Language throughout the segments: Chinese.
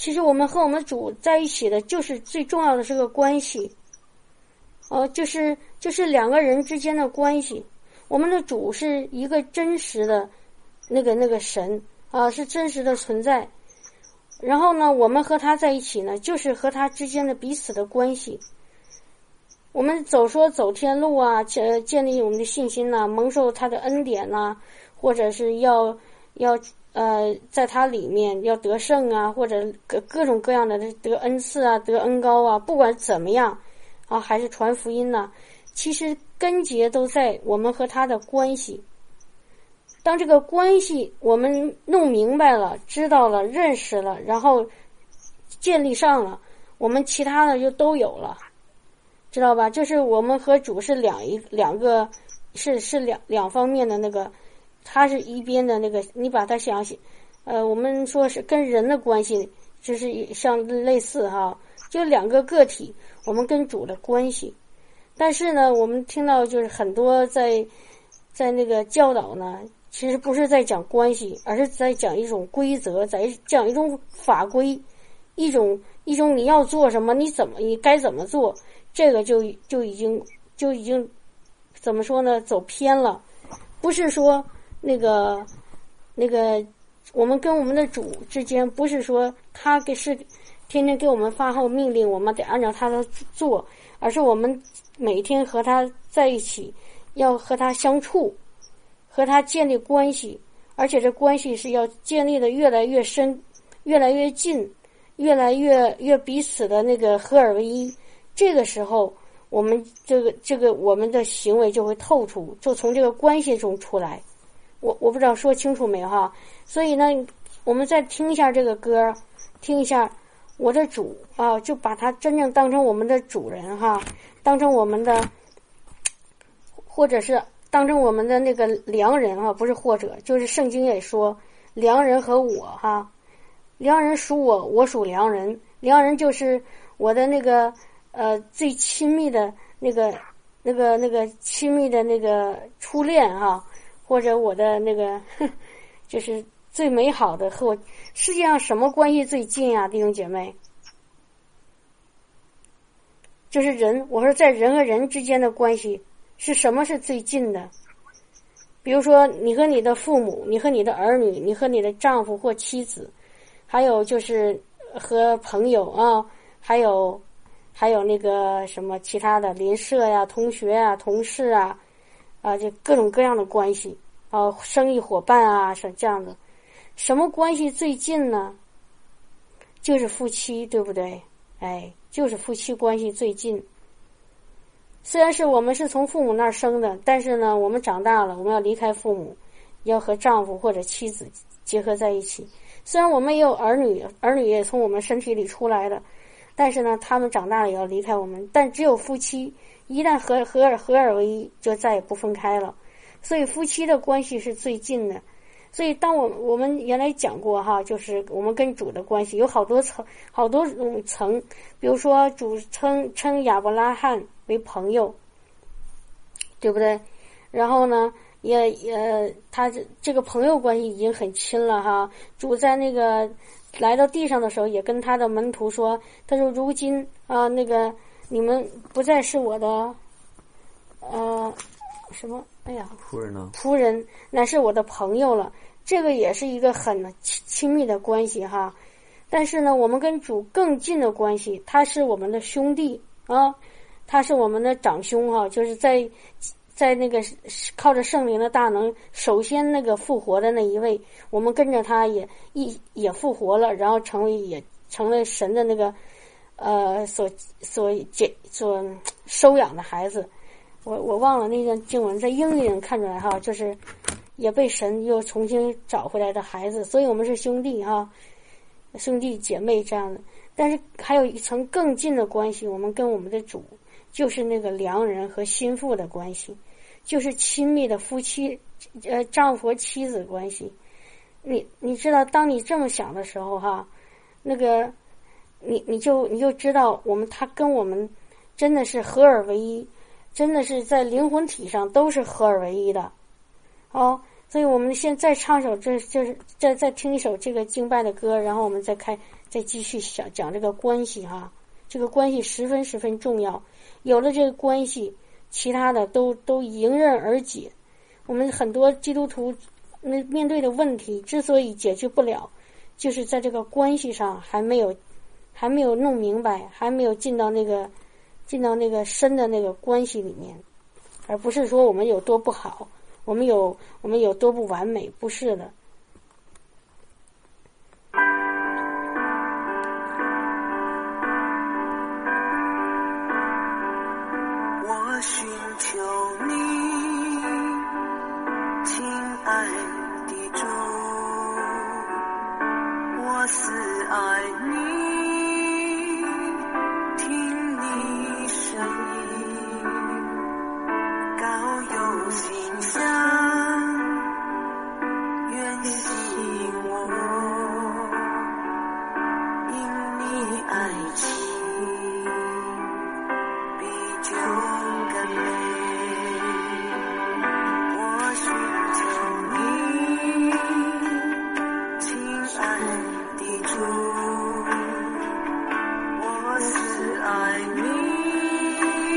其实我们和我们主在一起的，就是最重要的是个关系，就是两个人之间的关系。我们的主是一个真实的那个神啊，是真实的存在。然后呢，我们和他在一起呢，就是和他之间的彼此的关系。我们走天路啊，建立我们的信心呐，蒙受他的恩典呐，或者是要在他里面要得胜啊，或者各种各样的得恩赐啊，得恩膏啊，不管怎么样啊，还是传福音呐，其实根结都在我们和他的关系。当这个关系我们弄明白了，知道了，认识了，然后建立上了，我们其他的就都有了，知道吧？就是我们和主是两个是两方面的那个，他是一边的那个，你把它想我们说是跟人的关系，就是像类似哈，就两个个体，我们跟主的关系。但是呢，我们听到就是很多在那个教导呢，其实不是在讲关系，而是在讲一种规则，在讲一种法规，一种你要做什么，你该怎么做，这个就已经怎么说呢？走偏了。不是说那个我们跟我们的主之间，不是说他是天天给我们发号命令，我们得按照他的做，而是我们每天和他在一起，要和他相处，和他建立关系，而且这关系是要建立的越来越深，越来越近，越来越彼此的那个合而为一。这个时候，我们这个我们的行为就会透出，就从这个关系中出来。我不知道说清楚没有哈？所以呢，我们再听一下这个歌，听一下我的主啊，就把他真正当成我们的主人哈，当成我们的，或者是当成我们的那个良人啊，不是或者，就是圣经也说良人和我哈，良人属我，我属良人，良人就是我的那个最亲密的那个亲密的那个初恋哈，或者我的那个就是最美好的和我。世界上什么关系最近啊，弟兄姐妹？就是人，我说在人和人之间的关系是什么是最近的？比如说你和你的父母，你和你的儿女，你和你的丈夫或妻子，还有就是和朋友啊，还有那个什么其他的邻舍呀、同学啊、同事啊，就各种各样的关系啊，生意伙伴啊，是这样的。什么关系最近呢？就是夫妻，对不对？就是夫妻关系最近。虽然是我们是从父母那儿生的，但是呢，我们长大了，我们要离开父母，要和丈夫或者妻子结合在一起。虽然我们也有儿女，儿女也从我们身体里出来的，但是呢，他们长大了也要离开我们。但只有夫妻一旦合而为一，就再也不分开了。所以夫妻的关系是最近的。所以当我们原来讲过哈，就是我们跟主的关系有好多种层，比如说主称亚伯拉罕为朋友，对不对？然后呢，他这个朋友关系已经很亲了哈。主在那个来到地上的时候，也跟他的门徒说，他说如今啊，那个你们不再是我的什么？哎呀， 仆人呢？ 仆人乃是我的朋友了。这个也是一个很亲密的关系哈。但是呢，我们跟主更近的关系，他是我们的兄弟啊，他是我们的长兄哈，就是在那个靠着圣灵的大能，首先那个复活的那一位，我们跟着他也复活了，然后成了神的那个所收养的孩子。我忘了那段经文，在英语上看出来哈，就是也被神又重新找回来的孩子，所以我们是兄弟哈，兄弟姐妹这样的。但是还有一层更近的关系，我们跟我们的主就是那个良人和心腹的关系，就是亲密的夫妻丈夫和妻子关系。你知道，当你这么想的时候哈，那个你就知道他跟我们真的是合而为一，真的是在灵魂体上都是合而为一的。 所以我们现在唱首再听一首这个敬拜的歌，然后我们再继续讲这个关系哈。这个关系十分重要，有了这个关系，其他的都迎刃而解。我们很多基督徒面对的问题之所以解决不了，就是在这个关系上还没有弄明白，还没有进到那个深的那个关系里面，而不是说我们有多不好，我们有多不完美，不是的。 我寻求你，亲爱的主，我思爱你，听你声音，高有馨香，愿吸我，因你爱情比酒更美。我寻求你，亲爱的主，我思爱你，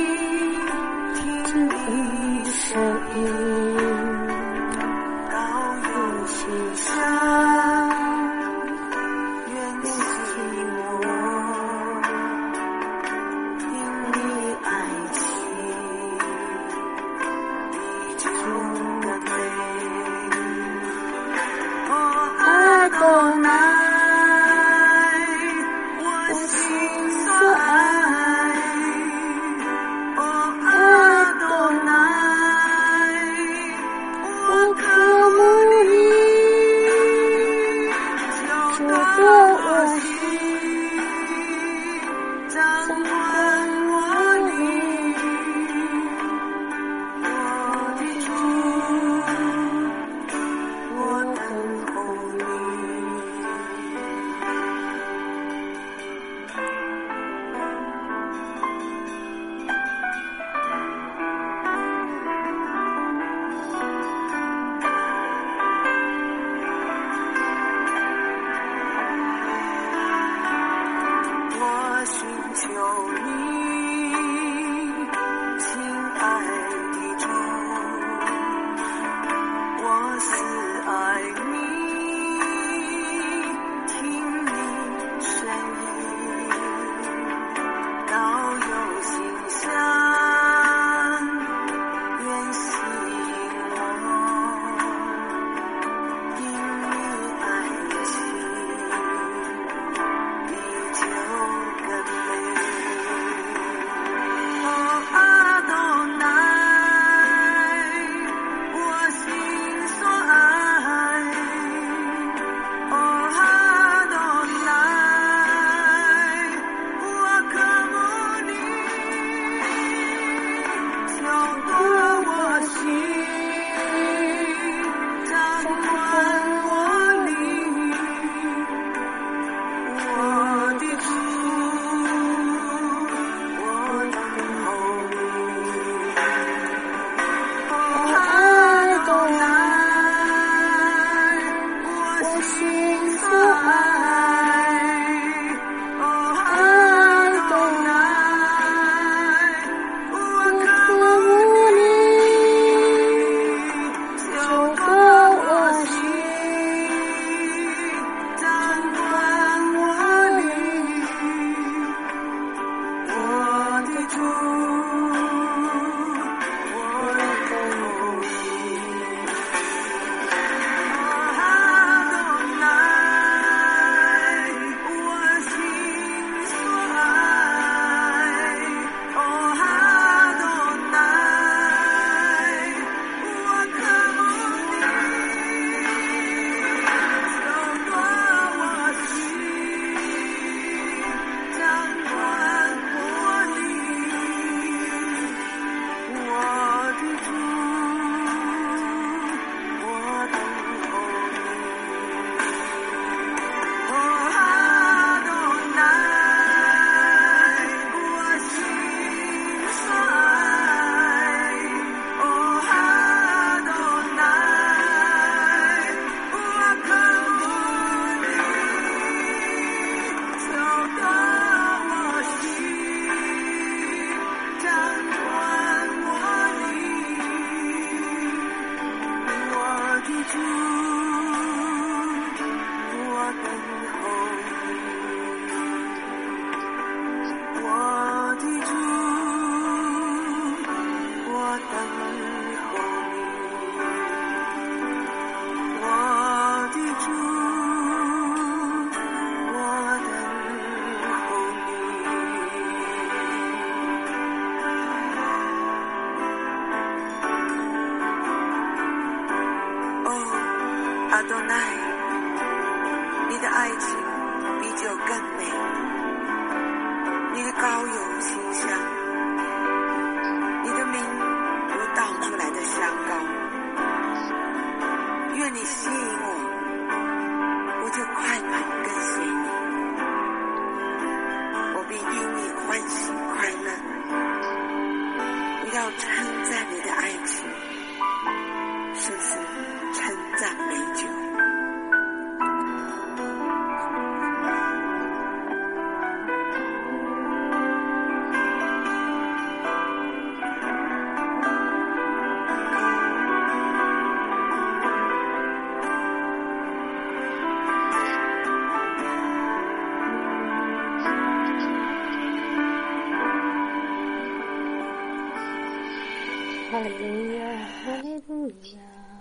哈利路亚，哈利路亚，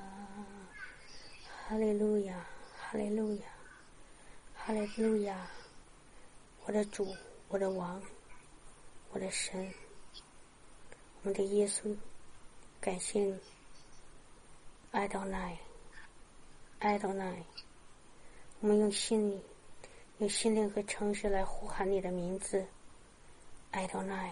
哈利路亚，哈利路亚，哈利路亚！我的主，我的王，我的神，我们的耶稣，感谢你，爱到奈，爱到奈！我们用心灵和诚实来呼喊你的名字，爱到奈，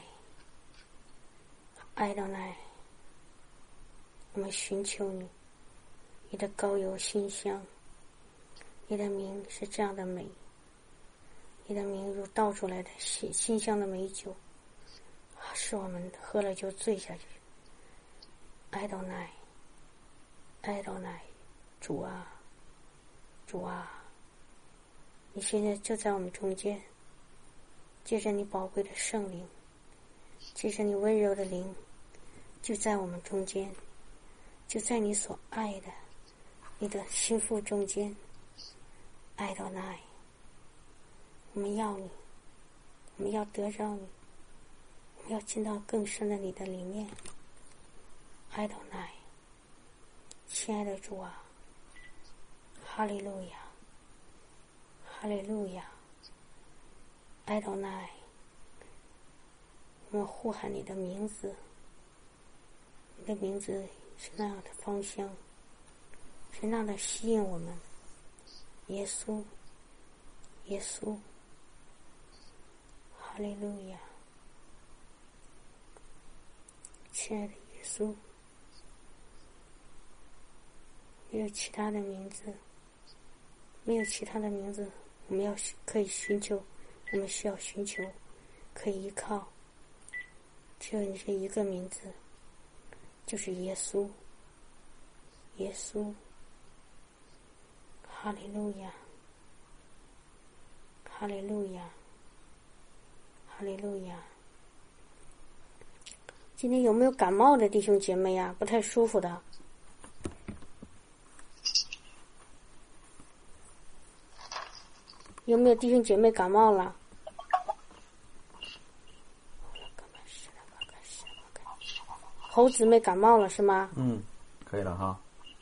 爱到奈！我们寻求你，你的膏油馨香，你的名是这样的美，你的名如倒出来的馨香的美酒，使我们喝了就醉下去。爱到奈，爱到奈！主啊，主啊，你现在就在我们中间，借着你宝贵的圣灵，借着你温柔的灵，就在我们中间，就在你所爱的你的心腹中间。爱到奈，我们要你，我们要得着你，我们要进到更深的你的里面。爱到奈，亲爱的主啊，哈利路亚，哈利路亚！爱到奈，我们呼喊你的名字，你的名字是那样的芳香，是那样的吸引我们。耶稣，耶稣，哈利路亚！亲爱的耶稣，没有其他的名字，没有其他的名字，我们可以寻求，我们需要寻求，可以依靠，只有你这一个名字，就是耶稣，耶稣，哈利路亚，哈利路亚，哈利路亚！今天有没有感冒的弟兄姐妹啊？不太舒服的。有没有弟兄姐妹感冒了？猴姊妹感冒了是吗？ 可以了哈。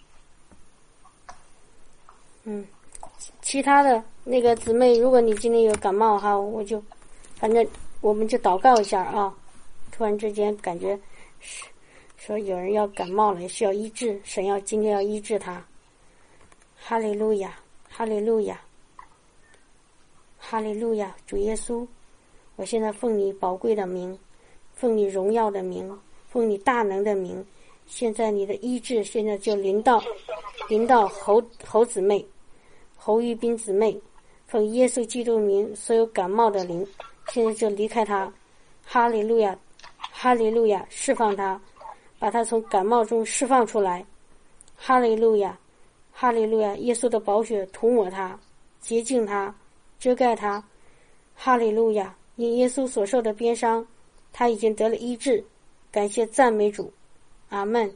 其他的那个姊妹，如果你今天有感冒哈，反正我们就祷告一下啊。突然之间感觉说有人要感冒了，也需要医治，神今天要医治他。哈利路亚，哈利路亚，哈利路亚！主耶稣，我现在奉你宝贵的名，奉你荣耀的名，奉你大能的名，现在你的医治现在就临到侯姊妹，侯玉斌姊妹，奉耶稣基督名，所有感冒的灵现在就离开他。哈利路亚，哈利路亚！释放他，把他从感冒中释放出来。哈利路亚，哈利路亚！耶稣的宝血涂抹他，洁净他，遮盖他。哈利路亚！因耶稣所受的鞭伤，他已经得了医治。感谢赞美主，阿们。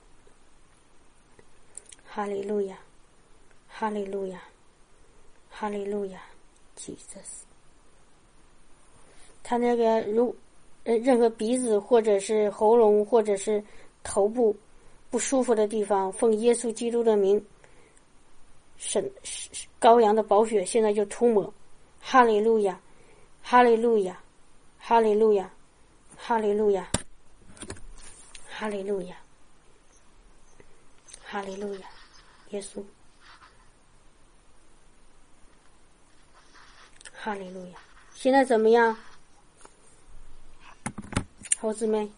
哈利路亚，哈利路亚，哈利路亚 ，Jesus。他那个任何鼻子或者是喉咙或者是头部不舒服的地方，奉耶稣基督的名，羔羊的宝血现在就涂抹。哈利路亚，哈利路亚，哈利路亚，哈利路亚，哈利路亚，哈利路亚！耶稣，哈利路亚！现在怎么样？猴子们，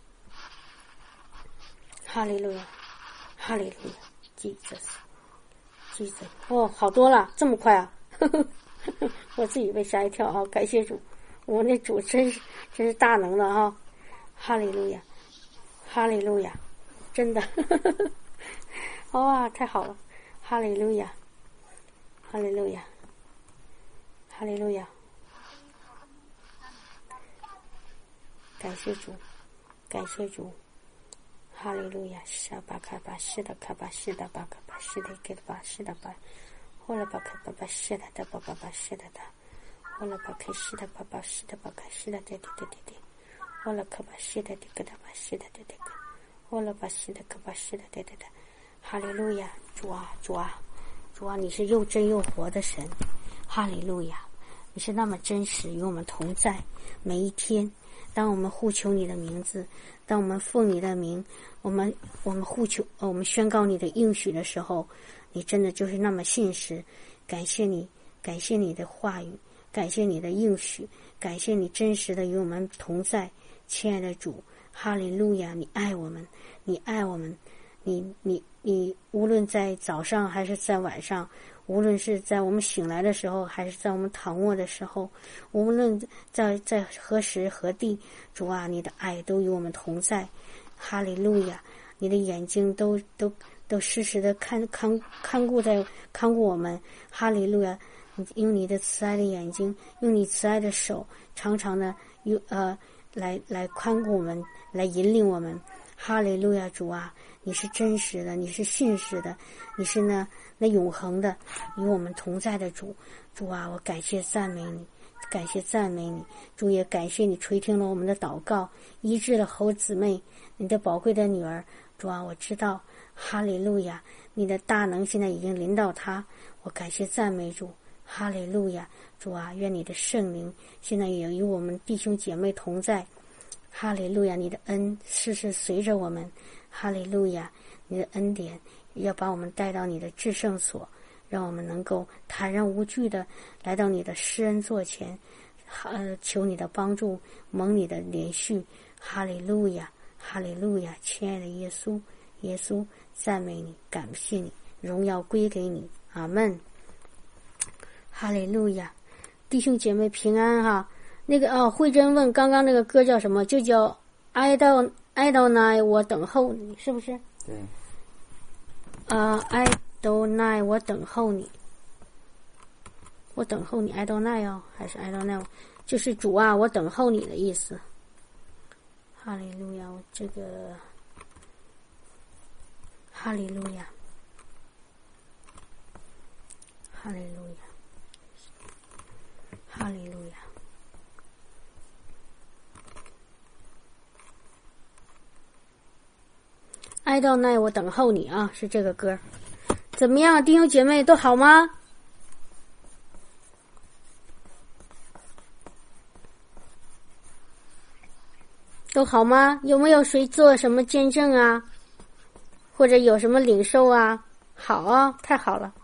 哈利路亚，哈利路亚 ，Jesus，哦，好多了，这么快啊！我自己被吓一跳啊！感谢主，我那主真是大能的哈！哈利路亚，哈利路亚，真的，哇，太好了！哈利路亚，哈利路亚，哈利路亚！感谢主，感谢主，哈利路亚！沙巴卡巴西的卡巴西的巴卡巴西的给的巴西的巴，后来巴卡巴巴西的的巴巴巴西的的，后来巴卡西的巴巴西的巴卡西的的的的的的，后来卡巴西的的给的巴西的的的， 哦了巴西的可巴西的，对，哈利路亚，主啊，你是又真又活的神，哈利路亚，你是那么真实，与我们同在每一天。当我们呼求你的名字，当我们奉你的名，我们呼求，我们宣告你的应许的时候，你真的就是那么信实。感谢你的话语，感谢你的应许，感谢你真实的与我们同在，亲爱的主，哈利路亚！你爱我们，你无论在早上还是在晚上，无论是在我们醒来的时候，还是在我们躺卧的时候，无论在何时何地，主啊，你的爱都与我们同在，哈利路亚！你的眼睛都时时的看顾我们，哈利路亚！用你的慈爱的眼睛，用你慈爱的手，常常的来看顾我们，来引领我们，哈利路亚！主啊，你是真实的，你是信实的，你是那永恒的与我们同在的主。主啊，我感谢赞美你，主也感谢你垂听了我们的祷告，医治了侯姊妹，你的宝贵的女儿。主啊，我知道，哈利路亚，你的大能现在已经临到她，我感谢赞美主，哈利路亚！主啊，愿你的圣灵现在也与我们弟兄姐妹同在，哈利路亚！你的恩世世随着我们，哈利路亚！你的恩典要把我们带到你的至圣所，让我们能够坦然无惧的来到你的施恩座前，求你的帮助，蒙你的怜恤，哈利路亚！哈利路亚！亲爱的耶稣，赞美你，感谢你，荣耀归给你，阿们。哈利路亚！弟兄姐妹平安哈。那个慧珍问刚刚那个歌叫什么？就叫哀悼奈，我等候你，是不是？ 对。 哀悼奈，我等候你，哀悼奈还是哀悼奈？就是主啊，我等候你的意思。哈利路亚！这个哈利路亚，哈利路亚，哈利路亚。哀悼奈，我等候你啊，是这个歌。怎么样，弟兄姐妹都好吗？都好吗？有没有谁做什么见证啊？或者有什么领受啊？好啊，太好了。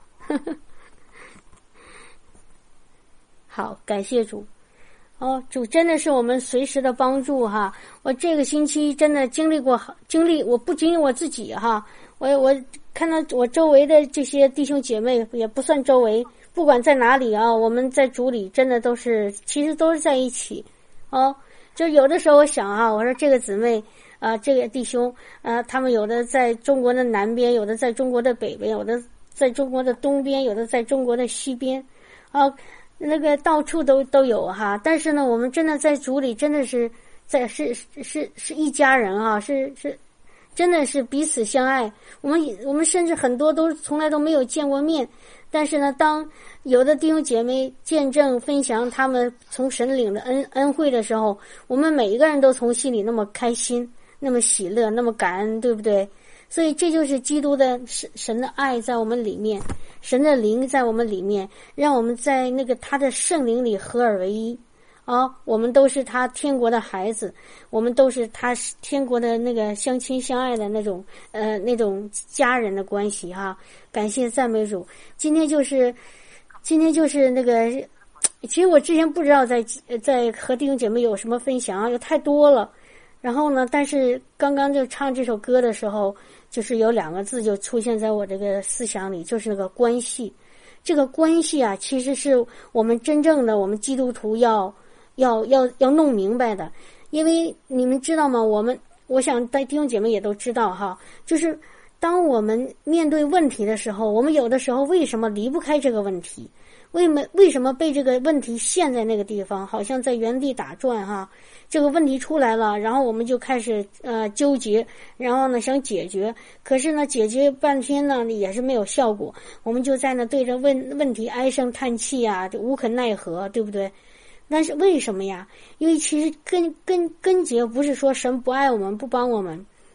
好，感谢主。主真的是我们随时的帮助哈。我这个星期真的经历，我不仅我自己哈，我看到我周围的这些弟兄姐妹，也不算周围，不管在哪里啊，我们在主里真的其实都是在一起。就有的时候我想啊，我说这个姊妹这个弟兄他们有的在中国的南边，有的在中国的北边，有的在中国的东边，有的在中国的西边那个到处都有哈。但是呢，我们真的在主里真的是是一家人啊，是真的是彼此相爱。我们甚至很多都从来都没有见过面，但是呢，当有的弟兄姐妹见证分享他们从神领的恩惠的时候，我们每一个人都从心里那么开心，那么喜乐，那么感恩，对不对？所以这就是基督的神的爱在我们里面，神的灵在我们里面，让我们在那个他的圣灵里合而为一我们都是他天国的孩子，我们都是他天国的那个相亲相爱的那种家人的关系哈。感谢赞美主。今天就是那个，其实我之前不知道在和弟兄姐妹有什么分享有太多了。然后呢，但是刚刚就唱这首歌的时候，就是有两个字就出现在我这个思想里，就是那个关系。这个关系啊，其实是我们真正的我们基督徒要弄明白的。因为你们知道吗？我想弟兄姐妹也都知道哈，就是当我们面对问题的时候，我们有的时候为什么离不开这个问题？为什么被这个问题陷在那个地方，好像在原地打转哈？这个问题出来了，然后我们就开始纠结，然后呢想解决，可是呢解决半天呢也是没有效果，我们就在那对着问题唉声叹气啊，就无可奈何，对不对？但是为什么呀？因为其实根结不是说神不爱我们不帮我们，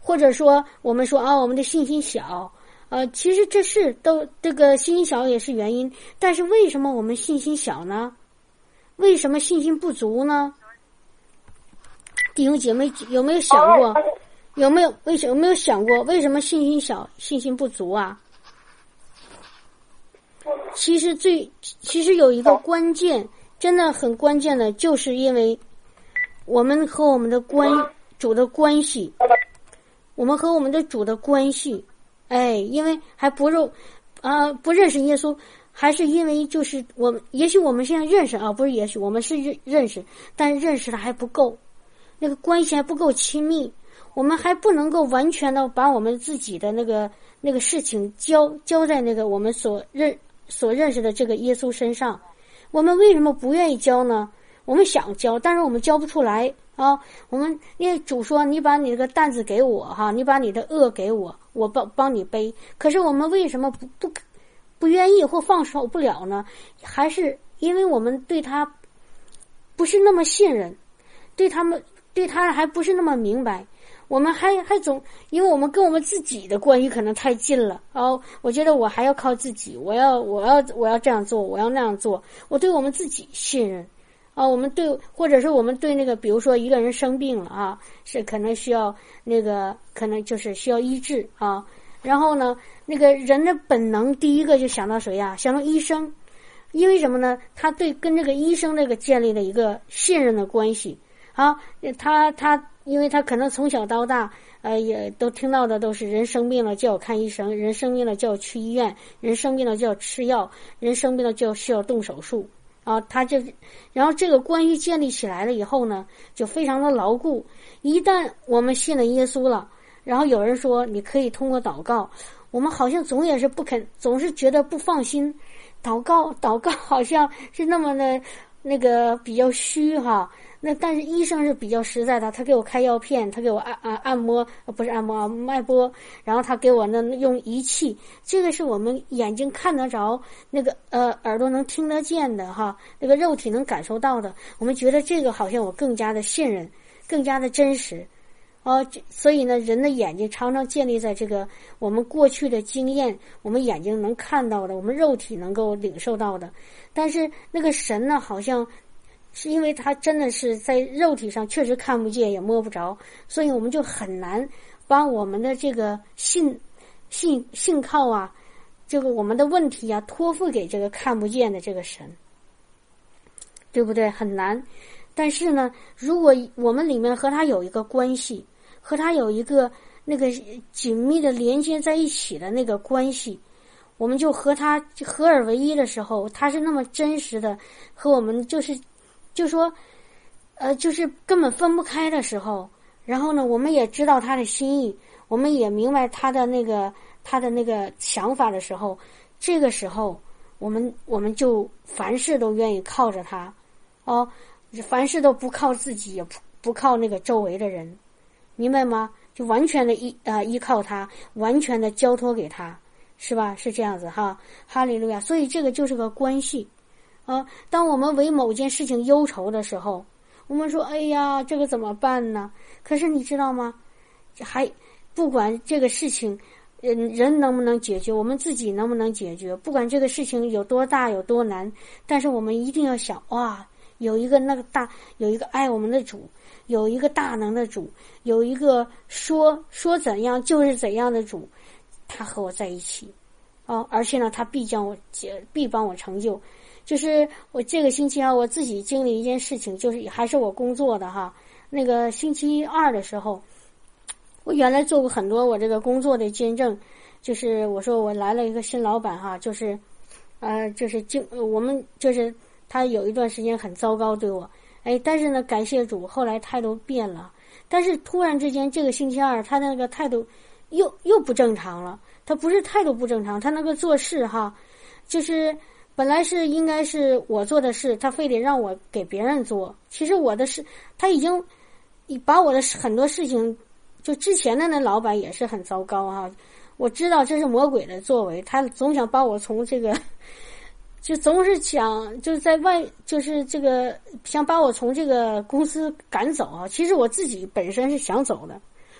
或者说我们说我们的信心小，其实这个信心小也是原因，但是为什么我们信心小呢？为什么信心不足呢？弟兄姐妹有没有想过？有没有想过为什么信心小、信心不足啊？其实有一个关键，真的很关键的，就是因为我们和我们的主的关系，我们和我们的主的关系，因为还不认识耶稣，还是因为就是也许我们现在认识不是也许我们是认识，但是认识的还不够，那个关系还不够亲密，我们还不能够完全的把我们自己的那个事情交在那个我们所认识的这个耶稣身上。我们为什么不愿意交呢？我们想交，但是我们交不出来啊。因为主说你把你这个担子给我你把你的恶给我，我帮你背。可是我们为什么不愿意或放手不了呢？还是因为我们对他不是那么信任，对他还不是那么明白。我们还总因为我们跟我们自己的关系可能太近了我觉得我还要靠自己，我要这样做，我要那样做，我对我们自己信任我们或者是我们对那个比如说一个人生病了是可能需要可能就是需要医治然后呢那个人的本能第一个就想到谁呀？想到医生。因为什么呢？他跟这个医生建立了一个信任的关系他因为他可能从小到大也都听到的都是人生病了就要看医生，人生病了就要去医院，人生病了就要吃药，人生病了就需要动手术然后这个关系建立起来了以后呢，就非常的牢固。一旦我们信了耶稣了，然后有人说你可以通过祷告，我们好像总是觉得不放心。祷告好像是那么的比较虚但是医生是比较实在的，他给我开药片，他给我按摩，不是按摩脉搏，然后他给我用仪器，这个是我们眼睛看得着，耳朵能听得见的那个肉体能感受到的，我们觉得这个好像我更加的信任，更加的真实所以呢，人的眼睛常常建立在这个我们过去的经验，我们眼睛能看到的，我们肉体能够领受到的。但是那个神呢，好像是因为他真的是在肉体上确实看不见也摸不着，所以我们就很难把我们的这个信靠这个我们的问题托付给这个看不见的这个神，对不对？很难。但是呢，如果我们里面和他有一个关系，和他有一个紧密的连接在一起的那个关系，我们就和他合而为一的时候，他是那么真实的和我们就是根本分不开的时候，然后呢，我们也知道他的心意，我们也明白他的那个想法的时候，这个时候我们就凡事都愿意靠着他凡事都不靠自己，也不靠那个周围的人，明白吗？就完全的依靠他，完全的交托给他，是吧？是这样子哈利路亚。所以这个就是个关系当我们为某件事情忧愁的时候，我们说哎呀这个怎么办呢？可是你知道吗？还不管这个事情人能不能解决，我们自己能不能解决，不管这个事情有多大有多难，但是我们一定要想有一个有一个爱我们的主，有一个大能的主，有一个说怎样就是怎样的主，他和我在一起而且呢他必帮我成就。就是我这个星期我自己经历一件事情，就是还是我工作的那个星期二的时候，我原来做过很多我这个工作的见证，就是我说我来了一个新老板就是我们就是他有一段时间很糟糕对我但是呢感谢主后来态度变了，但是突然之间这个星期二他的那个态度又不正常了。他不是态度不正常，他那个做事就是本来是应该是我做的事，他非得让我给别人做，其实我的事他已经把我的很多事情，就之前的那老板也是很糟糕我知道这是魔鬼的作为，他总想把我从这个就总是想就是在外就是这个想把我从这个公司赶走其实我自己本身是想走的，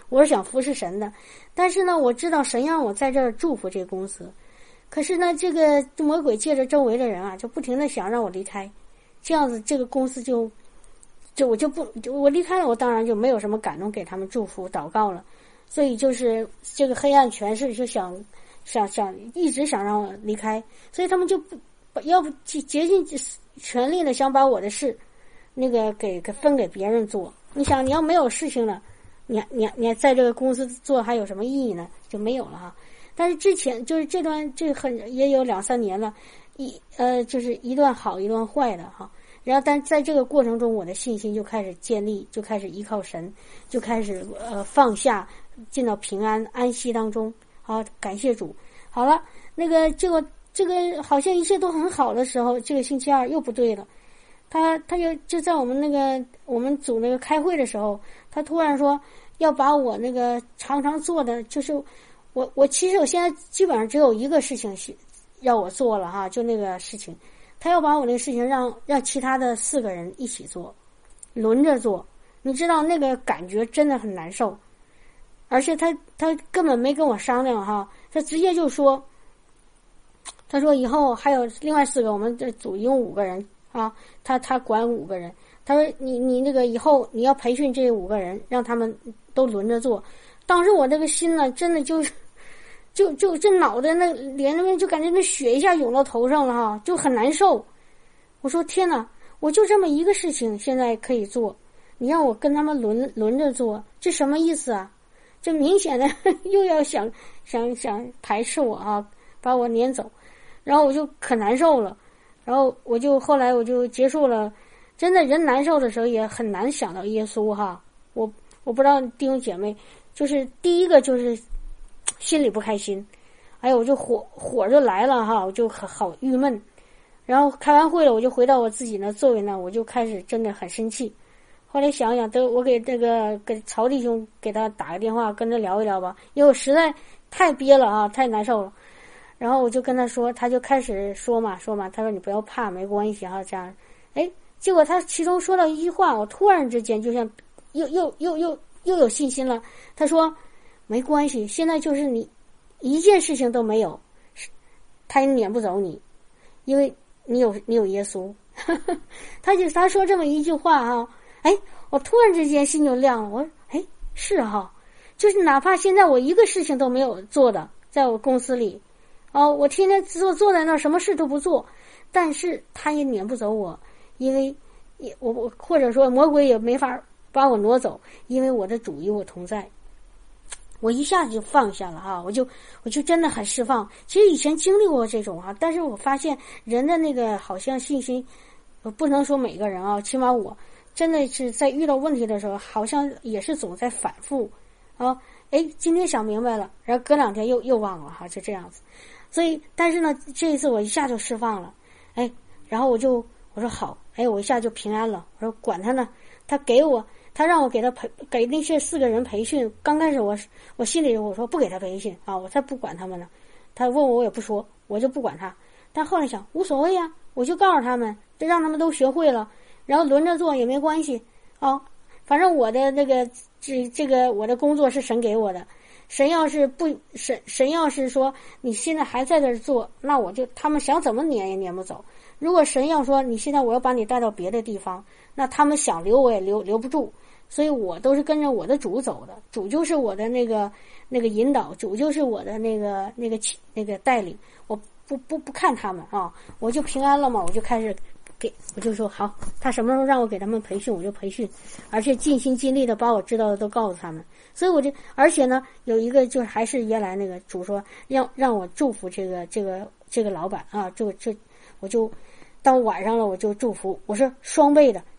我是想服侍神的。但是呢，我知道神让我在这儿祝福这个公司，可是呢，这个魔鬼借着周围的人啊，就不停的想让我离开，这样子这个公司我离开了，我当然就没有什么感动给他们祝福祷告了。所以就是这个黑暗权势就想一直想让我离开，所以他们就要不竭尽全力的想把我的事那个给分给别人做。你想你要没有事情了，你在这个公司做还有什么意义呢？就没有了哈。但是之前就是这也有2-3年了，就是一段好一段坏的哈。然后但在这个过程中，我的信心就开始建立，就开始依靠神，就开始放下，进到平安安息当中。好，感谢主。好了，那个这个好像一切都很好的时候，这个星期二又不对了。他就在我们组那个开会的时候，他突然说要把我那个常常做的，就是其实我现在基本上只有一个事情要我做了哈，就那个事情，他要把我那个事情让其他的4个人一起做，轮着做。你知道那个感觉真的很难受，而且他根本没跟我商量哈，他直接就说，他说以后还有另外4个，我们这组一共5个人啊，他管5个人，他说你那个以后你要培训这5个人，让他们都轮着做。当时我这个心呢，真的就这脑袋那脸那边就感觉那血一下涌到头上了哈，就很难受。我说天哪，我就这么一个事情现在可以做，你让我跟他们轮着做，这什么意思啊？这明显的又要想排斥我啊，把我撵走，然后我就可难受了。然后后来我就结束了。真的人难受的时候也很难想到耶稣哈。我不知道弟兄姐妹，就是第一个就是心里不开心，哎呦我就火就来了哈，我就好郁闷。然后开完会了，我就回到我自己的座位那，我就开始真的很生气。后来想想，我给曹弟兄给他打个电话，跟他聊一聊吧，因为我实在太憋了啊，太难受了。然后我就跟他说，他就开始说嘛，他说你不要怕，没关系哈，这样。哎，结果他其中说到一句话，我突然之间就像又有信心了。他说没关系，现在就是你一件事情都没有，他也撵不走你，因为你有耶稣。他说这么一句话哈，哎，我突然之间心就亮了。我说哎，是哈，就是哪怕现在我一个事情都没有做的，在我公司里。我天天坐在那儿，什么事都不做，但是他也撵不走我，因为我或者说魔鬼也没法把我挪走，因为我的主与我同在。我一下子就放下了哈，我就真的很释放。其实以前经历过这种哈，但是我发现人的那个好像信心，不能说每个人啊，起码我真的是在遇到问题的时候，好像也是总在反复啊。哎，今天想明白了，然后隔2天又忘了哈，就这样子。所以，但是呢，这一次我一下就释放了，哎，然后我说好，哎，我一下就平安了。我说管他呢，他让我给那些4个人培训。刚开始我心里我说不给他培训啊，我才不管他们呢。他问我也不说，我就不管他。但后来想无所谓啊，我就告诉他们，让他们都学会了，然后轮着做也没关系啊。反正我的那个这个我的工作是神给我的。神要是说你现在还在这儿做，那他们想怎么撵也撵不走。如果神要说你现在我要把你带到别的地方，那他们想留我也留不住。所以我都是跟着我的主走的，主就是我的那个引导，主就是我的那个带领。我不看他们啊，我就平安了嘛，我就开始我就说好，他什么时候让我给他们培训我就培训，而且尽心尽力的把我知道的都告诉他们。所以而且呢，有一个就是还是原来那个主说让我祝福这个老板啊，我就到晚上了我就祝福，我说双倍的，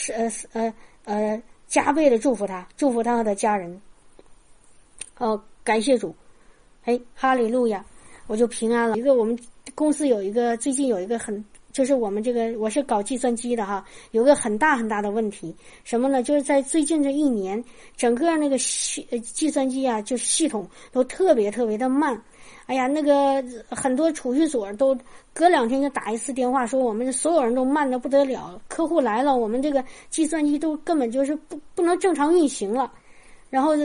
加倍的祝福他和他的家人。感谢主，哎，哈利路亚，我就平安了。我们公司最近有一个就是我们我是搞计算机的哈，有个很大很大的问题，什么呢？就是在最近这1年，整个那个计算机啊，就是系统都特别特别的慢。哎呀，那个很多储蓄所都隔2天就打一次电话，说我们所有人都慢得不得了，客户来了，我们这个计算机都根本就是不能正常运行了。然后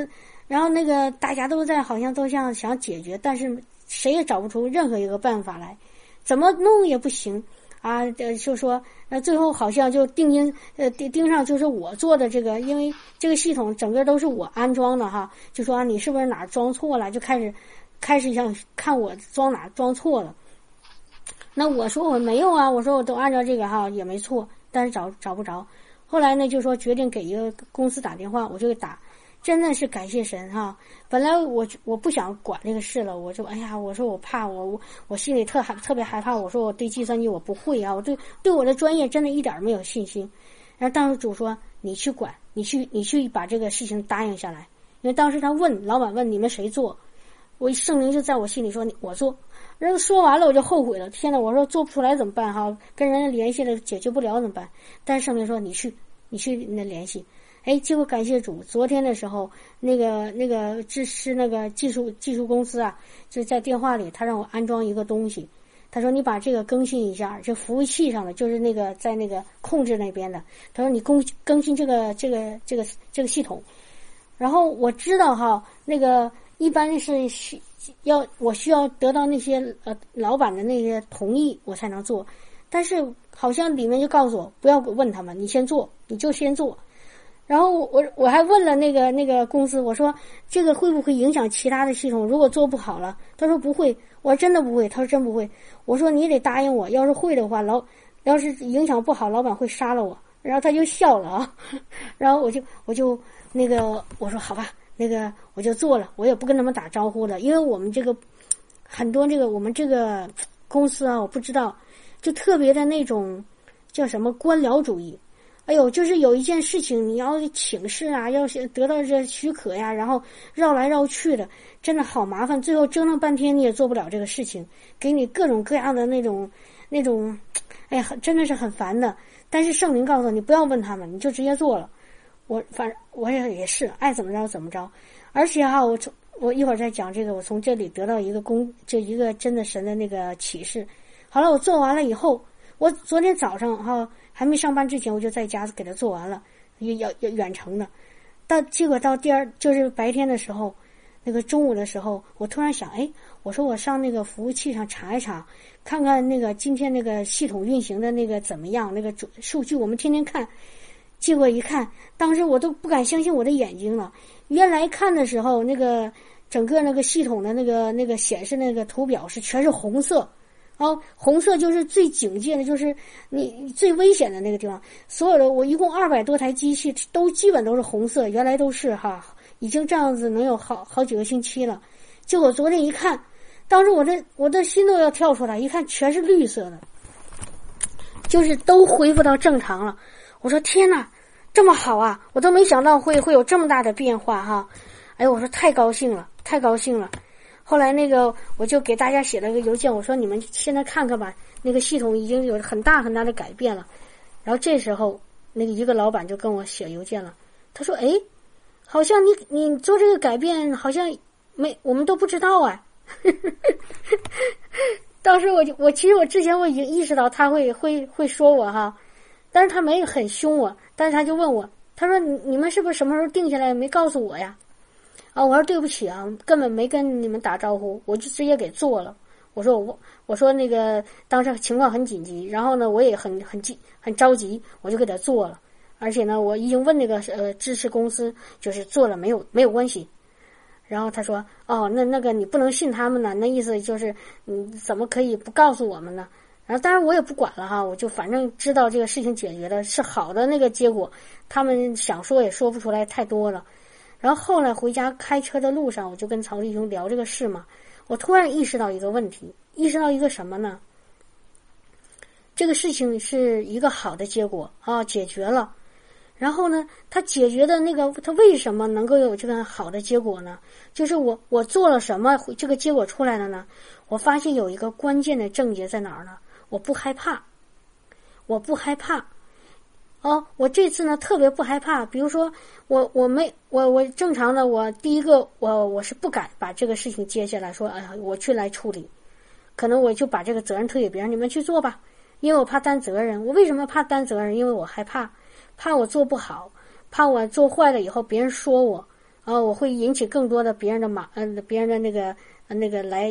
然后那个大家都在好像都想解决，但是谁也找不出任何一个办法来，怎么弄也不行啊。就说最后好像就盯上就是我做的这个，因为这个系统整个都是我安装的哈，就说你是不是哪装错了，就开始想看我装哪装错了。那我说我没有啊，我说我都按照这个哈也没错，但是找不着。后来呢就说决定给一个公司打电话，我就打，真的是感谢神哈。本来我不想管这个事了，我说哎呀，我说我怕我心里特别害怕，我说我对计算机我不会啊，我对我的专业真的一点没有信心。然后当时主说你去管，你去把这个事情答应下来，因为当时老板问你们谁做，我圣灵就在我心里说我做。然后说完了我就后悔了，天哪，我说做不出来怎么办哈？跟人家联系了解决不了怎么办？但是圣灵说你去那联系。哎，结果感谢主，昨天的时候那个支持那个技术公司啊，就在电话里他让我安装一个东西，他说你把这个更新一下，这服务器上的就是那个在那个控制那边的，他说你更新这个系统。然后我知道哈，那个一般是我需要得到那些老板的那些同意我才能做，但是好像里面就告诉我不要问他们，你先做，你就先做。然后我还问了那个公司，我说这个会不会影响其他的系统？如果做不好了，他说不会。我说真的不会，他说真不会。我说你得答应我，要是会的话，要是影响不好，老板会杀了我。然后他就笑了啊，然后我就那个我说好吧，那个我就做了，我也不跟他们打招呼了，因为我们这个很多我们这个公司啊，我不知道，就特别的那种叫什么官僚主义。哎呦，就是有一件事情你要请示啊，要得到这许可呀，然后绕来绕去的，真的好麻烦，最后折腾半天你也做不了这个事情，给你各种各样的那种，哎呀，真的是很烦的。但是圣灵告诉你不要问他们，你就直接做了。反正我也是爱怎么着怎么着。而且哈，我一会儿再讲这个，我从这里得到一个真的神的那个启示。好了，我做完了以后，我昨天早上哈还没上班之前，我就在家给他做完了，要远程的。结果到就是白天的时候，那个中午的时候，我突然想，哎，我说我上那个服务器上查一查，看看那个今天那个系统运行的那个怎么样，那个数据我们天天看。结果一看，当时我都不敢相信我的眼睛了。原来看的时候，那个整个那个系统的那个显示那个图表全是红色。红色就是最警戒的，就是你最危险的那个地方。所有的我一共200多台机器基本都是红色，原来都是哈，已经这样子能有好几个星期了。结果昨天一看，当时我的心都要跳出来，一看全是绿色的，就是都恢复到正常了。我说天哪，这么好啊！我都没想到会有这么大的变化哈！哎呦，我说太高兴了，太高兴了。后来我就给大家写了个邮件，我说你们现在看看吧，那个系统已经有很大很大的改变了。然后这时候那个一个老板就跟我写邮件了，他说：“哎，好像你做这个改变好像我们都不知道啊。”当时其实我之前我已经意识到他会说我哈。但是他没很凶我，但是他就问我，他说你们是不是什么时候定下来没告诉我呀？我说对不起啊，根本没跟你们打招呼，我就直接给做了。我说那个当时情况很紧急，然后呢我也很着急，我就给他做了。而且呢我已经问那个支持公司，就是做了没有关系。然后他说那个你不能信他们呢，那意思就是你怎么可以不告诉我们呢？然后当然我也不管了哈，我就反正知道这个事情解决的是好的那个结果，他们想说也说不出来太多了。然后后来回家开车的路上，我就跟曹弟兄聊这个事嘛，我突然意识到一个问题，意识到一个什么呢？这个事情是一个好的结果啊，解决了。然后呢，他解决的他为什么能够有这个好的结果呢？就是我做了什么，这个结果出来了呢？我发现有一个关键的症结在哪儿呢？我不害怕。我这次呢特别不害怕。比如说我正常的，我第一个我是不敢把这个事情接下来说，我去来处理，可能我就把这个责任推给别人，你们去做吧，因为我怕担责任。我为什么怕担责任？因为我害怕我做不好，怕我做坏了以后别人说我我会引起更多的别人的别人的那个来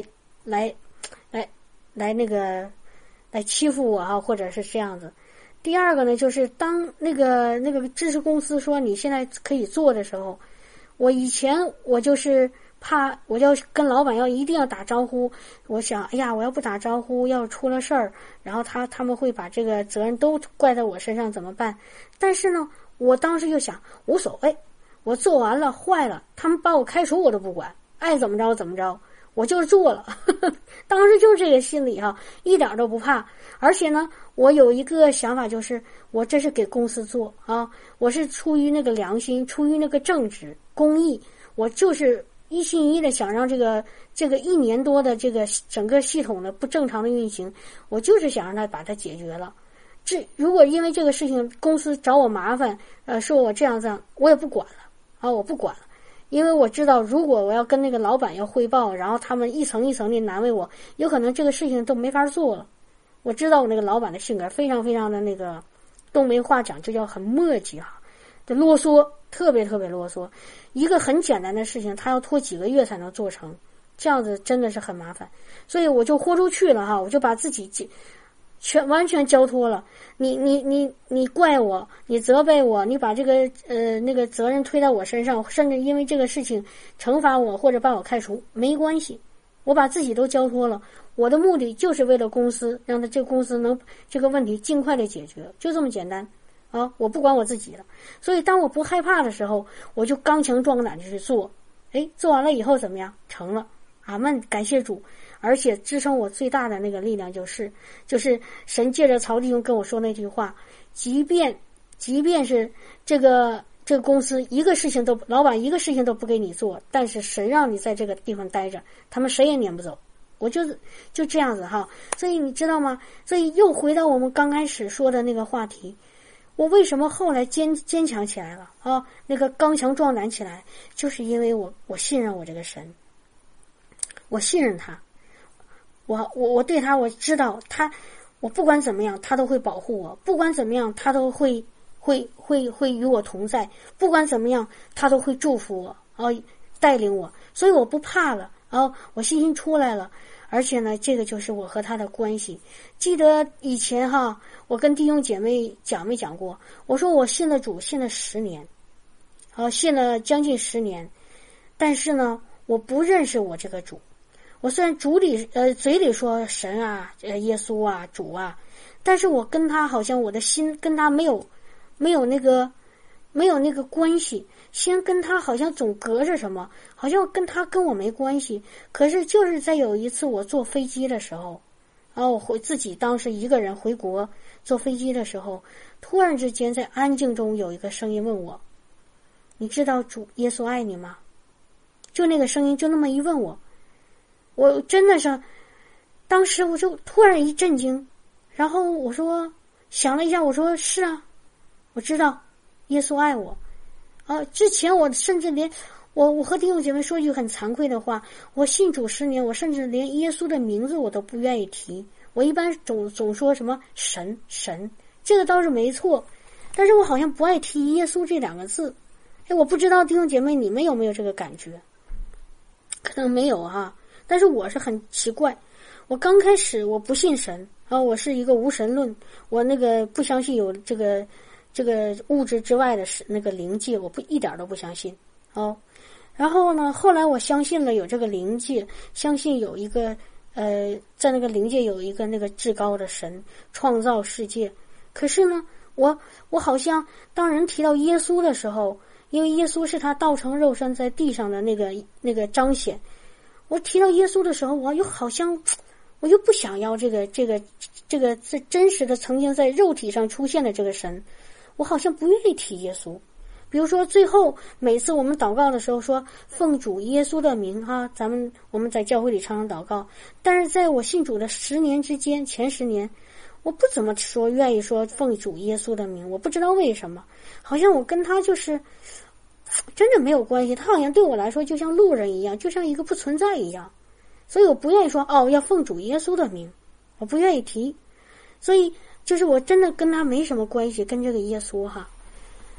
欺负我啊，或者是这样子。第二个呢，就是当那个知识公司说你现在可以做的时候，我以前我就是怕，我要跟老板一定要打招呼，我想，哎呀，我要不打招呼，要出了事儿，然后他们会把这个责任都怪在我身上，怎么办？但是呢，我当时就想，无所谓，我做完了坏了，他们把我开除我都不管，爱怎么着怎么着，我就是做了。当时就是这个心理一点都不怕。而且呢，我有一个想法，就是我这是给公司做啊，我是出于那个良心，出于那个正直公义，我就是一心一意的想让这个1年多的这个整个系统的不正常的运行，我就是想让它把它解决了。如果因为这个事情公司找我麻烦，说我这样，我也不管了我不管了。因为我知道，如果我要跟那个老板要汇报，然后他们一层一层的难为我，有可能这个事情都没法做了。我知道我那个老板的性格非常非常的那个，东北话讲就叫很磨叽的啰嗦，特别特别啰嗦。一个很简单的事情，他要拖几个月才能做成，这样子真的是很麻烦。所以我就豁出去了我就把自己完全交托了。你怪我，你责备我，你把这个那个责任推到我身上，甚至因为这个事情惩罚我或者把我开除，没关系，我把自己都交托了。我的目的就是为了公司，让这个公司能这个问题尽快的解决，就这么简单我不管我自己了。所以当我不害怕的时候，我就刚强壮胆的去做。做完了以后怎么样？成了，阿们，感谢主。而且支撑我最大的那个力量就是神借着曹弟兄跟我说那句话，即便是这个公司老板一个事情都不给你做，但是神让你在这个地方待着，他们谁也撵不走。我就这样子所以你知道吗？所以又回到我们刚开始说的那个话题，我为什么后来坚强起来了那个刚强壮胆起来，就是因为我信任我这个神，我信任他，我对他，我知道他，我不管怎么样他都会保护我，不管怎么样他都会与我同在，不管怎么样他都会祝福我带领我，所以我不怕了我信心出来了。而且呢，这个就是我和他的关系。记得以前我跟弟兄姐妹讲没讲过，我说我信了主信了10年信了将近10年，但是呢我不认识我这个主。我虽然嘴里说神耶稣主但是我跟他好像我的心跟他没有那个关系，心跟他好像总隔着什么，好像跟我没关系。可是就是在有一次我坐飞机的时候我自己当时一个人回国坐飞机的时候，突然之间在安静中有一个声音问我，你知道主耶稣爱你吗？就那个声音就那么一问我真的是当时我就突然一震惊，然后我说想了一下，我说是我知道耶稣爱我之前我甚至连我和弟兄姐妹说一句很惭愧的话，我信主10年，我甚至连耶稣的名字我都不愿意提。我一般总说什么神，这个倒是没错，但是我好像不爱提耶稣这2个字。我不知道弟兄姐妹你们有没有这个感觉？可能没有但是我是很奇怪。我刚开始我不信神我是一个无神论，我那个不相信有这个物质之外的那个灵界，我一点都不相信然后呢，后来我相信了有这个灵界，相信有一个在那个灵界有一个那个至高的神创造世界。可是呢，我好像当人提到耶稣的时候，因为耶稣是他道成肉身在地上的那个彰显，我提到耶稣的时候，我又不想要这个真实的曾经在肉体上出现的这个神，我好像不愿意提耶稣。比如说最后每次我们祷告的时候说奉主耶稣的名我们在教会里常常祷告，但是在我信主的10年之间，前10年我不怎么愿意说奉主耶稣的名，我不知道为什么，好像我跟他就是真的没有关系，他好像对我来说就像路人一样，就像一个不存在一样，所以我不愿意说要奉主耶稣的名，我不愿意提。所以就是我真的跟他没什么关系，跟这个耶稣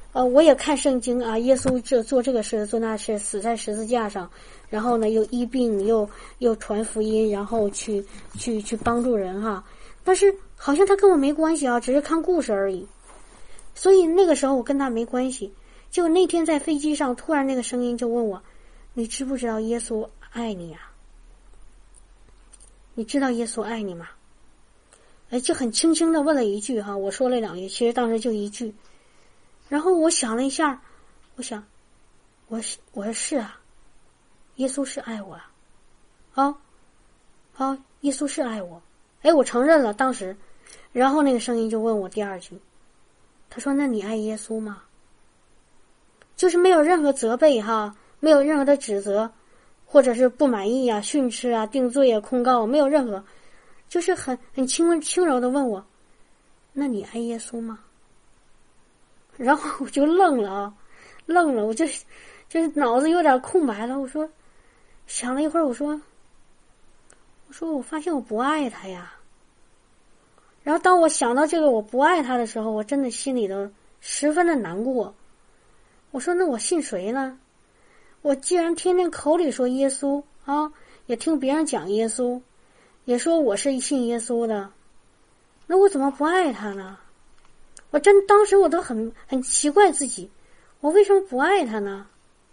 我也看圣经啊，耶稣做这个事做那事，死在十字架上，然后呢又医病又传福音，然后去帮助人哈。但是好像他跟我没关系啊，只是看故事而已。所以那个时候我跟他没关系。结果那天在飞机上，突然那个声音就问我：“你知不知道耶稣爱你啊？你知道耶稣爱你吗？”就很轻轻的问了一句哈，我说了2句，其实当时就1句。然后我想了一下，我说是啊，耶稣是爱我啊，耶稣是爱我，我承认了当时。然后那个声音就问我第2句，他说：“那你爱耶稣吗？”就是没有任何责备哈，没有任何的指责，或者是不满意啊、训斥啊、定罪啊、控告，没有任何，就是很轻柔的问我：“那你爱耶稣吗？”然后我就愣了，我就是脑子有点空白了。我说，想了一会儿，我说我发现我不爱他呀。然后当我想到这个我不爱他的时候，我真的心里头十分的难过。我说那我信谁呢？我既然天天口里说耶稣啊，也听别人讲耶稣，也说我是信耶稣的，那我怎么不爱他呢？当时我都很奇怪自己，我为什么不爱他呢？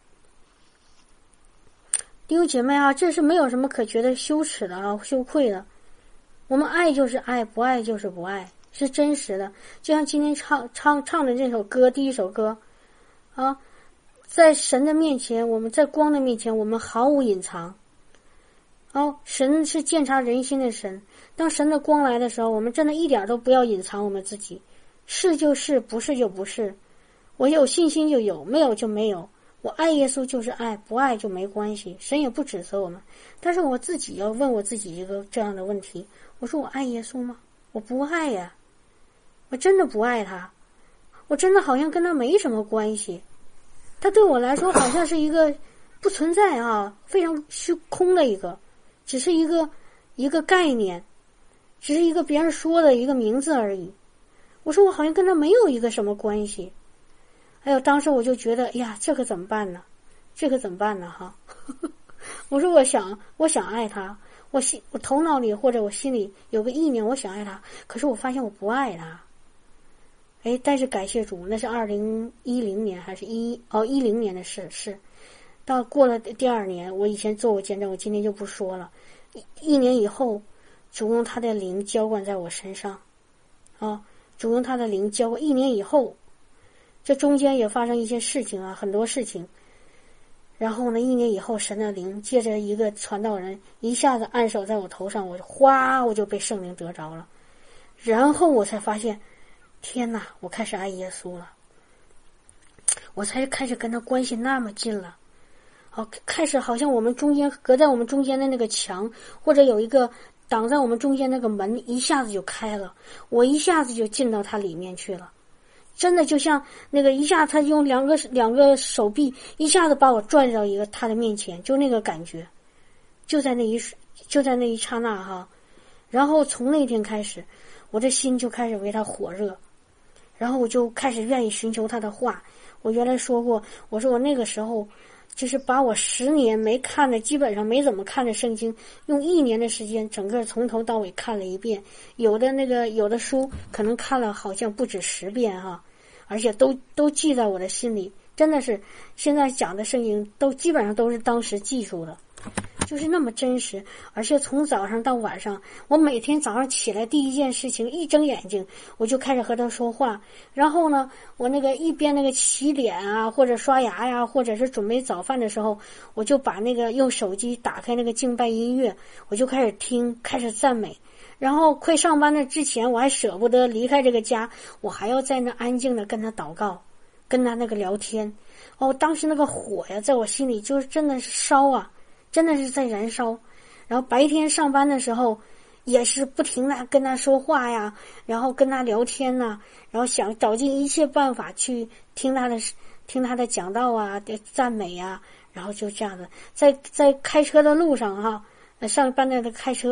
弟兄姐妹啊，这是没有什么可觉得羞耻的啊，羞愧的。我们爱就是爱，不爱就是不爱，是真实的。就像今天唱的这首歌，第1首歌啊，在神的面前，我们在光的面前，我们毫无隐藏。神是鉴察人心的神，当神的光来的时候，我们真的一点都不要隐藏我们自己，是就是，不是就不是。我有信心就有，没有就没有。我爱耶稣就是爱，不爱就没关系，神也不指责我们。但是我自己要问我自己一个这样的问题，我说我爱耶稣吗？我不爱呀，我真的不爱他，我真的好像跟他没什么关系，他对我来说好像是一个不存在啊，非常虚空的只是一个概念，只是一个别人说的一个名字而已。我说我好像跟他没有一个什么关系。当时我就觉得，这个怎么办呢？哈？我说我想爱他，我头脑里或者我心里有个意念，我想爱他，可是我发现我不爱他。但是感谢主，那是2010年还是10年的事，是到过了第2年，我以前做过见证，我今天就不说了。1年以后，主用他的灵浇灌在我身上，主用他的灵浇灌。1年以后，这中间也发生一些事情啊，很多事情。然后呢，1年以后，神的灵借着一个传道人一下子按手在我头上，我就被圣灵得着了。然后我才发现，天哪，我开始爱耶稣了，我才开始跟他关系那么近了。开始好像我们中间隔在我们中间的那个墙，或者有一个挡在我们中间那个门，一下子就开了，我一下子就进到他里面去了。真的就像那个一下他用两个手臂一下子把我拽到他的面前，就那个感觉，就在那一刹那哈。然后从那天开始，我的心就开始为他火热，然后我就开始愿意寻求他的话。我原来说过，我说我那个时候就是把我10年没看的，基本上没怎么看的圣经，用1年的时间整个从头到尾看了一遍。有的书可能看了好像不止10遍哈，而且都记在我的心里。真的是现在讲的圣经都基本上都是当时记住的，就是那么真实。而且从早上到晚上，我每天早上起来第一件事情，一睁眼睛我就开始和他说话。然后呢，我一边洗脸啊，或者刷牙呀，或者是准备早饭的时候，我就把用手机打开敬拜音乐，我就开始听，开始赞美。然后快上班的之前，我还舍不得离开这个家，我还要在那安静的跟他祷告，跟他聊天。当时那个火呀，在我心里就是真的是烧啊，真的是在燃烧。然后白天上班的时候，也是不停的跟他说话呀，然后跟他聊天呐，然后想找尽一切办法去听他的讲道啊，赞美啊，然后就这样的，在开车的路上哈，上班的开车。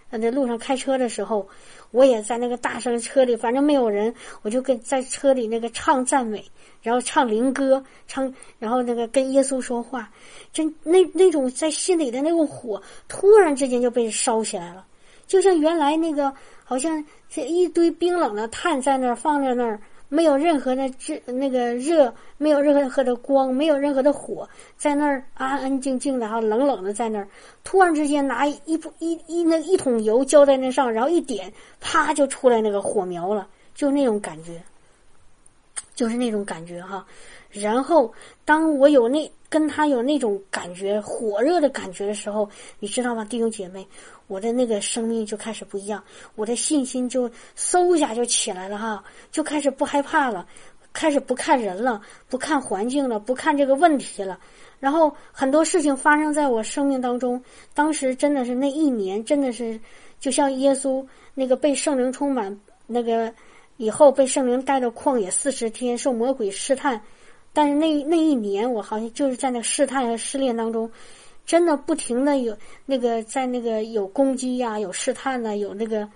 在路上开车的时候，我也在那个大声车里，反正没有人，我就在车里那个唱赞美，然后唱灵歌，然后那个跟耶稣说话，那种在心里的那种火，突然之间就被烧起来了，就像原来那个好像是一堆冰冷的炭在那儿放在那儿。没有任何的那个热，没有任何的光，没有任何的火，在那儿安安静静的哈，冷冷的在那儿。突然之间拿一桶油浇在那上，然后一点，啪就出来那个火苗了，就那种感觉，就是那种感觉哈。然后当我跟他有那种感觉，火热的感觉的时候，你知道吗，弟兄姐妹，我的那个生命就开始不一样，我的信心就嗖一下就起来了哈，就开始不害怕了，开始不看人了，不看环境了，不看这个问题了。然后很多事情发生在我生命当中，当时真的是那一年，真的是就像耶稣那个被圣灵充满，那个以后被圣灵带到旷野40天受魔鬼试探。但是那一年，我好像就是在那个试探和试炼当中，真的不停的有那个在那个有攻击呀，有试探呐，有那个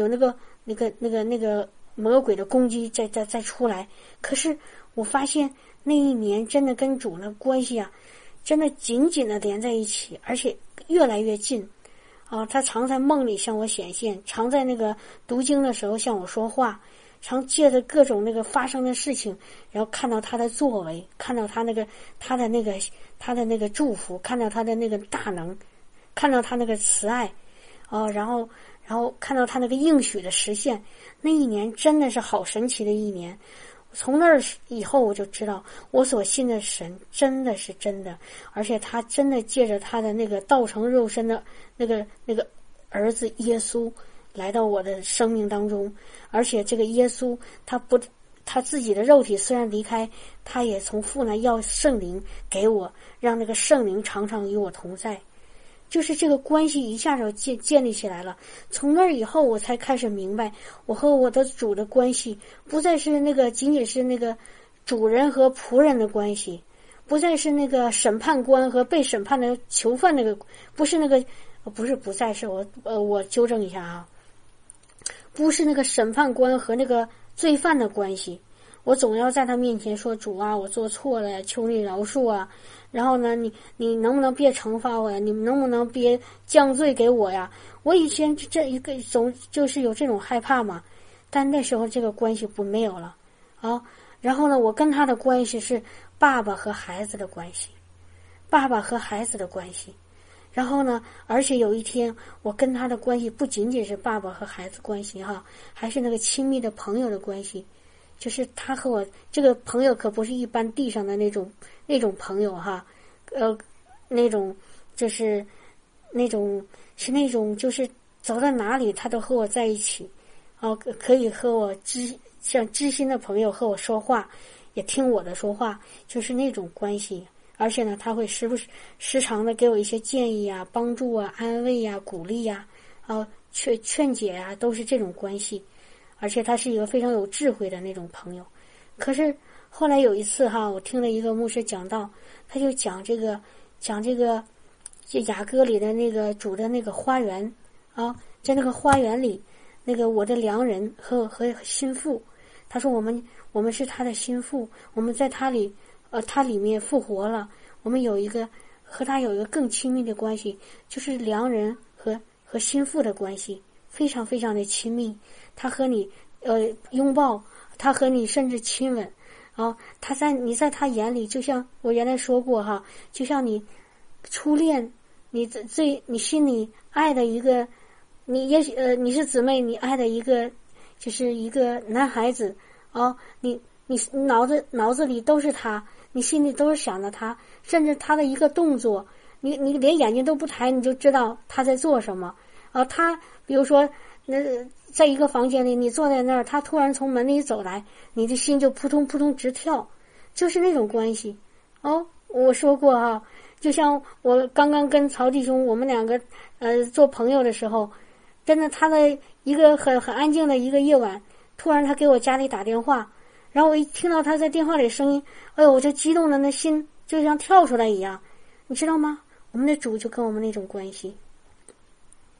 魔鬼的攻击再出来。可是我发现那一年真的跟主的关系啊，真的紧紧的连在一起，而且越来越近。他常在梦里向我显现，常在那个读经的时候向我说话。常借着各种那个发生的事情，然后看到他的作为，看到他的那个祝福，看到他的那个大能，看到他那个慈爱，然后看到他那个应许的实现。那一年真的是好神奇的一年。从那儿以后，我就知道我所信的神真的是真的，而且他真的借着他的那个道成肉身的那个儿子耶稣来到我的生命当中。而且这个耶稣他自己的肉体虽然离开，他也从父那要圣灵给我，让那个圣灵常常与我同在。就是这个关系一下就建立起来了。从那以后，我才开始明白，我和我的主的关系不再是那个仅仅是那个主人和仆人的关系，不再是那个审判官和被审判的囚犯那个，不是那个，不再是我纠正一下啊。不是那个审判官和那个罪犯的关系，我总要在他面前说，主啊，我做错了呀，求你饶恕啊。然后呢，你能不能别惩罚我呀？你能不能别降罪给我呀？我以前这一个总就是有这种害怕嘛，但那时候这个关系没有了啊。然后呢，我跟他的关系是爸爸和孩子的关系，爸爸和孩子的关系。然后呢，而且有一天我跟他的关系不仅仅是爸爸和孩子关系哈，还是那个亲密的朋友的关系。就是他和我这个朋友可不是一般地上的那种朋友哈，那种就是那种就是走到哪里他都和我在一起，可以和我像知心的朋友和我说话，也听我的说话，就是那种关系。而且呢，他会时常的给我一些建议啊、帮助啊、安慰啊、鼓励啊、劝解啊，都是这种关系。而且他是一个非常有智慧的那种朋友。可是后来有一次哈，我听了一个牧师讲道，他就讲这个雅歌里的那个主的那个花园啊，在那个花园里，那个我的良人和心腹，他说我们是他的心腹，我们在他里面复活了，我们和他有一个更亲密的关系，就是良人和心腹的关系，非常非常的亲密。他和你拥抱，他和你甚至亲吻你在他眼里，就像我原来说过哈，就像你初恋，你心里爱的一个，你也许你是姊妹，你爱的一个就是一个男孩子你脑子里都是他，你心里都是想着他，甚至他的一个动作，你连眼睛都不抬，你就知道他在做什么他比如说在一个房间里，你坐在那儿，他突然从门里走来，你的心就扑通扑通直跳，就是那种关系我说过就像我刚刚跟曹弟兄我们两个做朋友的时候，真的他的一个很安静的一个夜晚，突然他给我家里打电话，然后我一听到他在电话里的声音，我就激动的那心就像跳出来一样，你知道吗？我们的主就跟我们那种关系，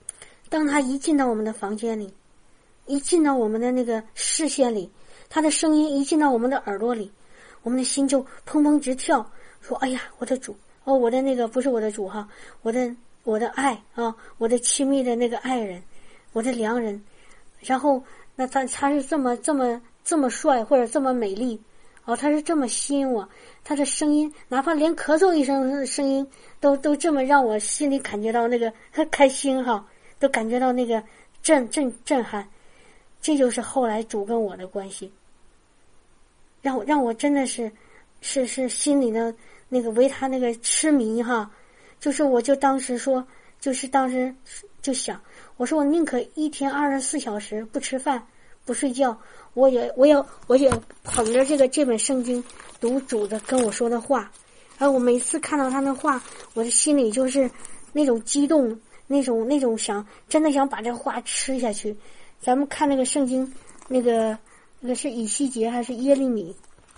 当他一进到我们的房间里，一进到我们的那个视线里，他的声音一进到我们的耳朵里，我们的心就砰砰直跳，说哎呀，我的主，哦，我的那个不是我的主哈，我的爱啊，我的亲密的那个爱人，我的良人。然后那他是这么帅，或者这么美丽，哦，他是这么吸引我，他的声音哪怕连咳嗽一声的声音都这么让我心里感觉到那个开心哈，都感觉到那个震撼。这就是后来主跟我的关系，让我真的是心里的那个为他那个痴迷哈。就是我就当时就想，我说我宁可一天24小时不吃饭不睡觉，我也捧着这本圣经读主的跟我说的话，而我每次看到他的话，我的心里就是那种激动，那种真的想把这话吃下去。咱们看那个圣经，那个是以西结还是耶利米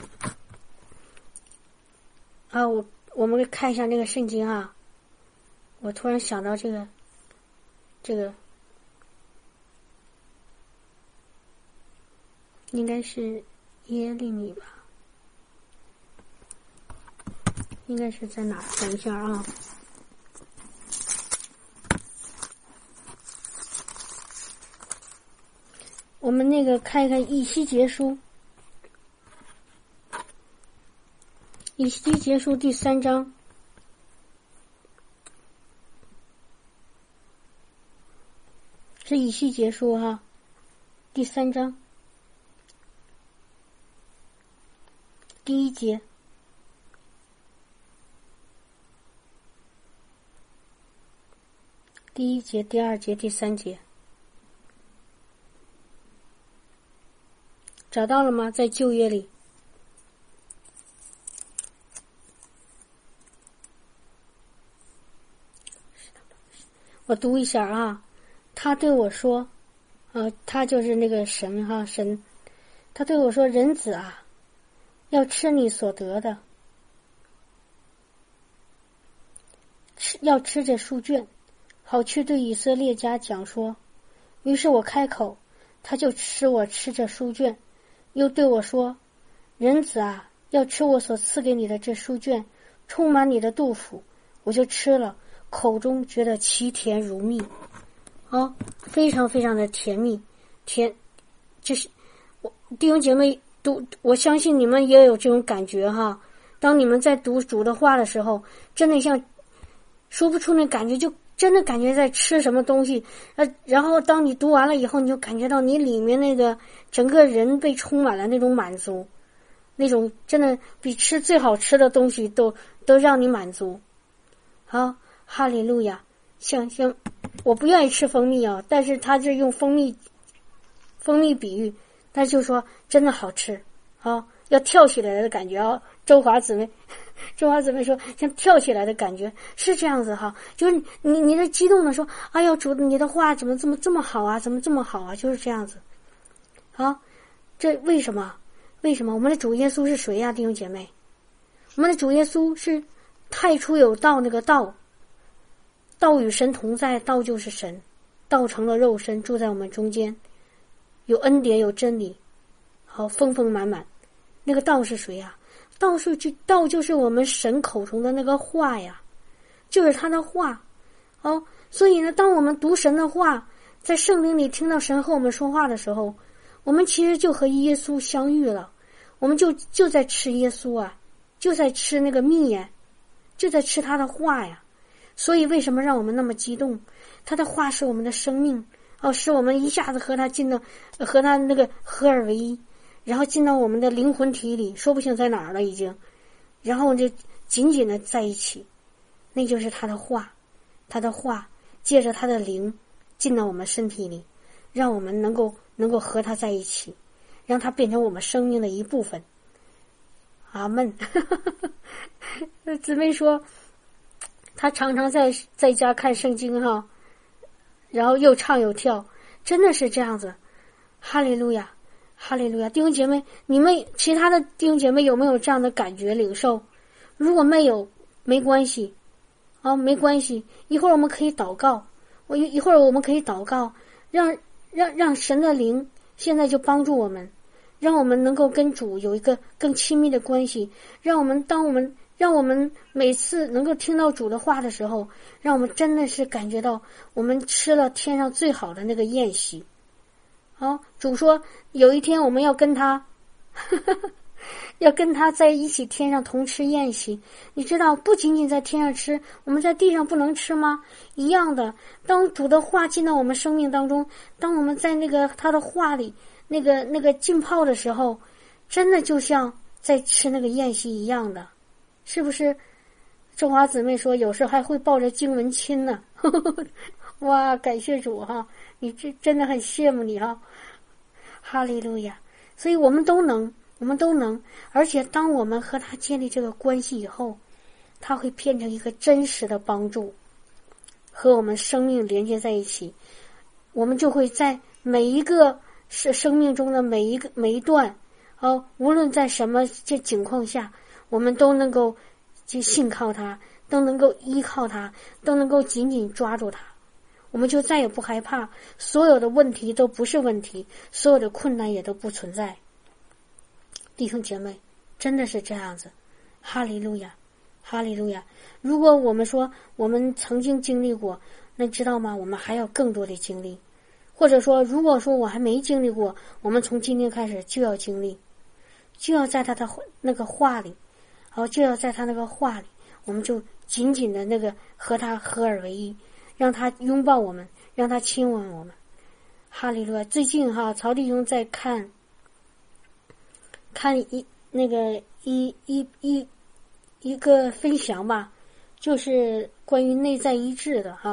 啊？我们看一下那个圣经啊。我突然想到这个应该是耶利米吧，应该是在哪儿？等一下啊。我们那个看一看以西结书，以西结书第3章。是以西结书哈，第3章第1节，第1节、第2节、第3节，找到了吗？在旧约里。我读一下啊。他对我说，他就是那个神哈，神，他对我说，人子啊，要吃你所得的，要吃这书卷，好去对以色列家讲说。于是我开口，他就使我吃这书卷，又对我说，人子啊，要吃我所赐给你的这书卷，充满你的肚腹。我就吃了，口中觉得其甜如蜜。非常非常的甜蜜，就是弟兄姐妹我相信你们也有这种感觉哈。当你们在读主的话的时候，真的像说不出那感觉，就真的感觉在吃什么东西。然后当你读完了以后，你就感觉到你里面那个整个人被充满了那种满足，那种真的比吃最好吃的东西都让你满足。好，哈利路亚。像我不愿意吃蜂蜜啊，但是他这用蜂蜜比喻，他就说真的好吃啊，要跳起来的感觉啊。周华姊妹说像跳起来的感觉，是这样子哈。就是你的激动的说，哎呦主，你的话怎么这么好啊，怎么这么好啊，就是这样子。好，这为什么我们的主耶稣是谁呀，弟兄姐妹？我们的主耶稣是太初有道，那个道与神同在，道就是神，道成了肉身，住在我们中间，有恩典有真理，好丰丰满满。那个道是谁呀？道就是我们神口中的那个话呀，就是他的话。所以呢，当我们读神的话，在圣灵里听到神和我们说话的时候，我们其实就和耶稣相遇了。我们就在吃耶稣啊，就在吃那个蜜呀，就在吃他的话呀。所以为什么让我们那么激动？他的话是我们的生命，使我们一下子和他那个合而为一，然后进到我们的灵魂体里，说不清在哪儿了已经，然后就紧紧的在一起。那就是他的话，借着他的灵进到我们身体里，让我们能够和他在一起，让他变成我们生命的一部分。阿们。姊妹说他常常在家看圣经哈，然后又唱又跳，真的是这样子。哈利路亚，哈利路亚！弟兄姐妹，你们其他的弟兄姐妹有没有这样的感觉领受？如果没有，没关系，没关系。一会儿我们可以祷告， 一会儿我们可以祷告，让神的灵现在就帮助我们，让我们能够跟主有一个更亲密的关系，让我们每次能够听到主的话的时候，让我们真的是感觉到我们吃了天上最好的那个宴席。好，主说有一天我们要跟他要跟他在一起天上同吃宴席。你知道不仅仅在天上吃，我们在地上不能吃吗？一样的，当主的话进到我们生命当中，当我们在那个他的话里那个浸泡的时候，真的就像在吃那个宴席一样的，是不是？中华姊妹说有时候还会抱着经文亲呢哇，感谢主哈，你这真的很羡慕你哈，哈利路亚。所以我们都能，而且当我们和他建立这个关系以后，他会变成一个真实的帮助，和我们生命连接在一起。我们就会在每一个生命中的每一段，无论在什么这情况下，我们都能够去信靠他，都能够依靠他，都能够紧紧抓住他。我们就再也不害怕，所有的问题都不是问题，所有的困难也都不存在。弟兄姐妹，真的是这样子，哈利路亚，哈利路亚。如果我们说我们曾经经历过，那知道吗？我们还有更多的经历，或者说如果说我还没经历过，我们从今天开始就要经历，就要在他的那个话里，就要在他那个话里，我们就紧紧的那个和他合而为一，让他拥抱我们，让他亲吻我们。哈利路亚。最近曹弟兄在看一个分享吧，就是关于内在医治的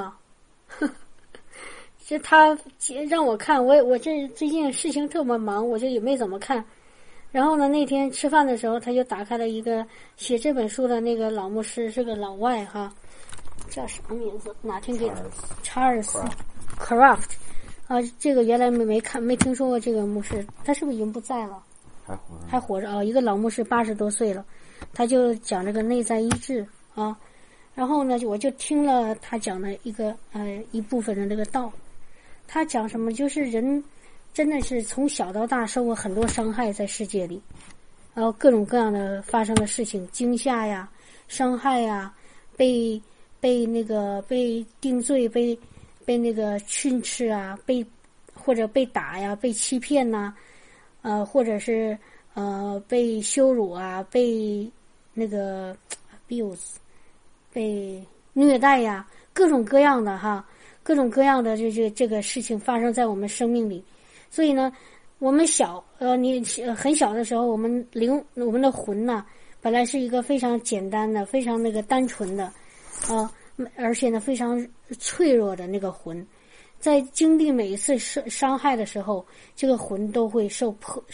这他让我看，我这最近事情特别忙，我就也没怎么看。然后呢，那天吃饭的时候，他就打开了一个写这本书的那个老牧师，是个老外叫什么名字？哪天给查尔斯 Craft 这个原来没听说过这个牧师，他是不是已经不在了？还活着一个老牧师80多岁了，他就讲这个内在医治然后呢，我就听了他讲的一部分的那个道。他讲什么？就是人真的是从小到大受过很多伤害在世界里，然后各种各样的发生的事情，惊吓呀、伤害呀，被定罪，被那个训斥啊，或者被打呀，被欺骗呐，或者是被羞辱啊，被那个 abuse， 被虐待呀，各种各样的这个事情发生在我们生命里。所以呢，我们你很小的时候，我们的魂呢，本来是一个非常简单的、非常那个单纯的而且呢非常脆弱的那个魂，在经历每一次伤害的时候，这个魂都会受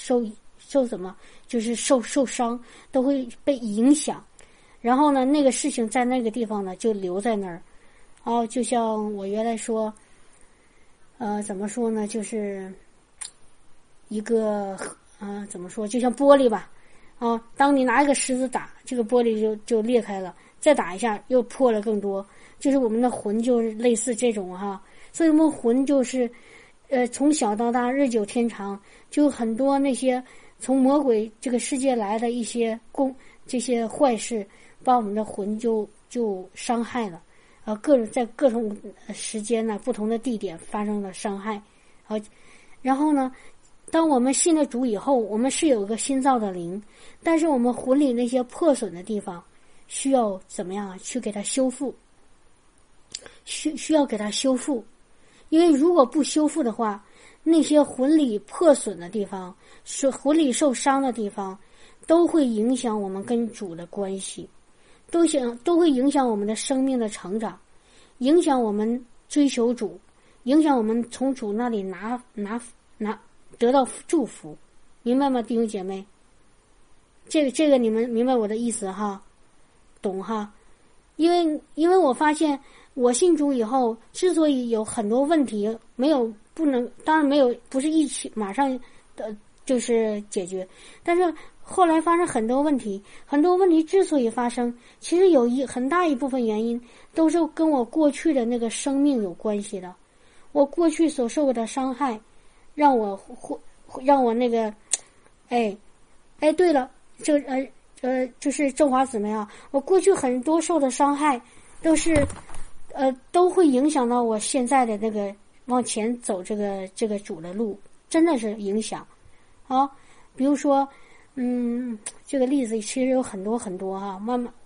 伤，都会被影响。然后呢，那个事情在那个地方呢就留在那儿。就像我原来说，怎么说呢，就是一个怎么说，就像玻璃吧。当你拿一个石子打，这个玻璃就裂开了，再打一下又破了更多。就是我们的魂就是类似这种所以我们魂就是从小到大日久天长，就很多那些从魔鬼这个世界来的一些这些坏事，把我们的魂就伤害了在各种时间不同的地点发生了伤害。然后呢，当我们信了主以后，我们是有一个新造的灵，但是我们魂里那些破损的地方需要怎么样去给它修复，需要给它修复。因为如果不修复的话，那些魂里破损的地方，魂里受伤的地方，都会影响我们跟主的关系，都会影响我们的生命的成长，影响我们追求主，影响我们从主那里拿得到祝福。明白吗，弟兄姐妹？这个你们明白我的意思懂因为我发现我信主以后，之所以有很多问题当然没有，不是一起马上就是解决。但是后来发生很多问题，很多问题之所以发生，其实有很大一部分原因都是跟我过去的那个生命有关系的。我过去所受的伤害，让我那个，对了，就是中华姊妹啊，我过去很多受的伤害，都会影响到我现在的那个往前走这个主的路，真的是影响。好，比如说，这个例子其实有很多很多哈，慢慢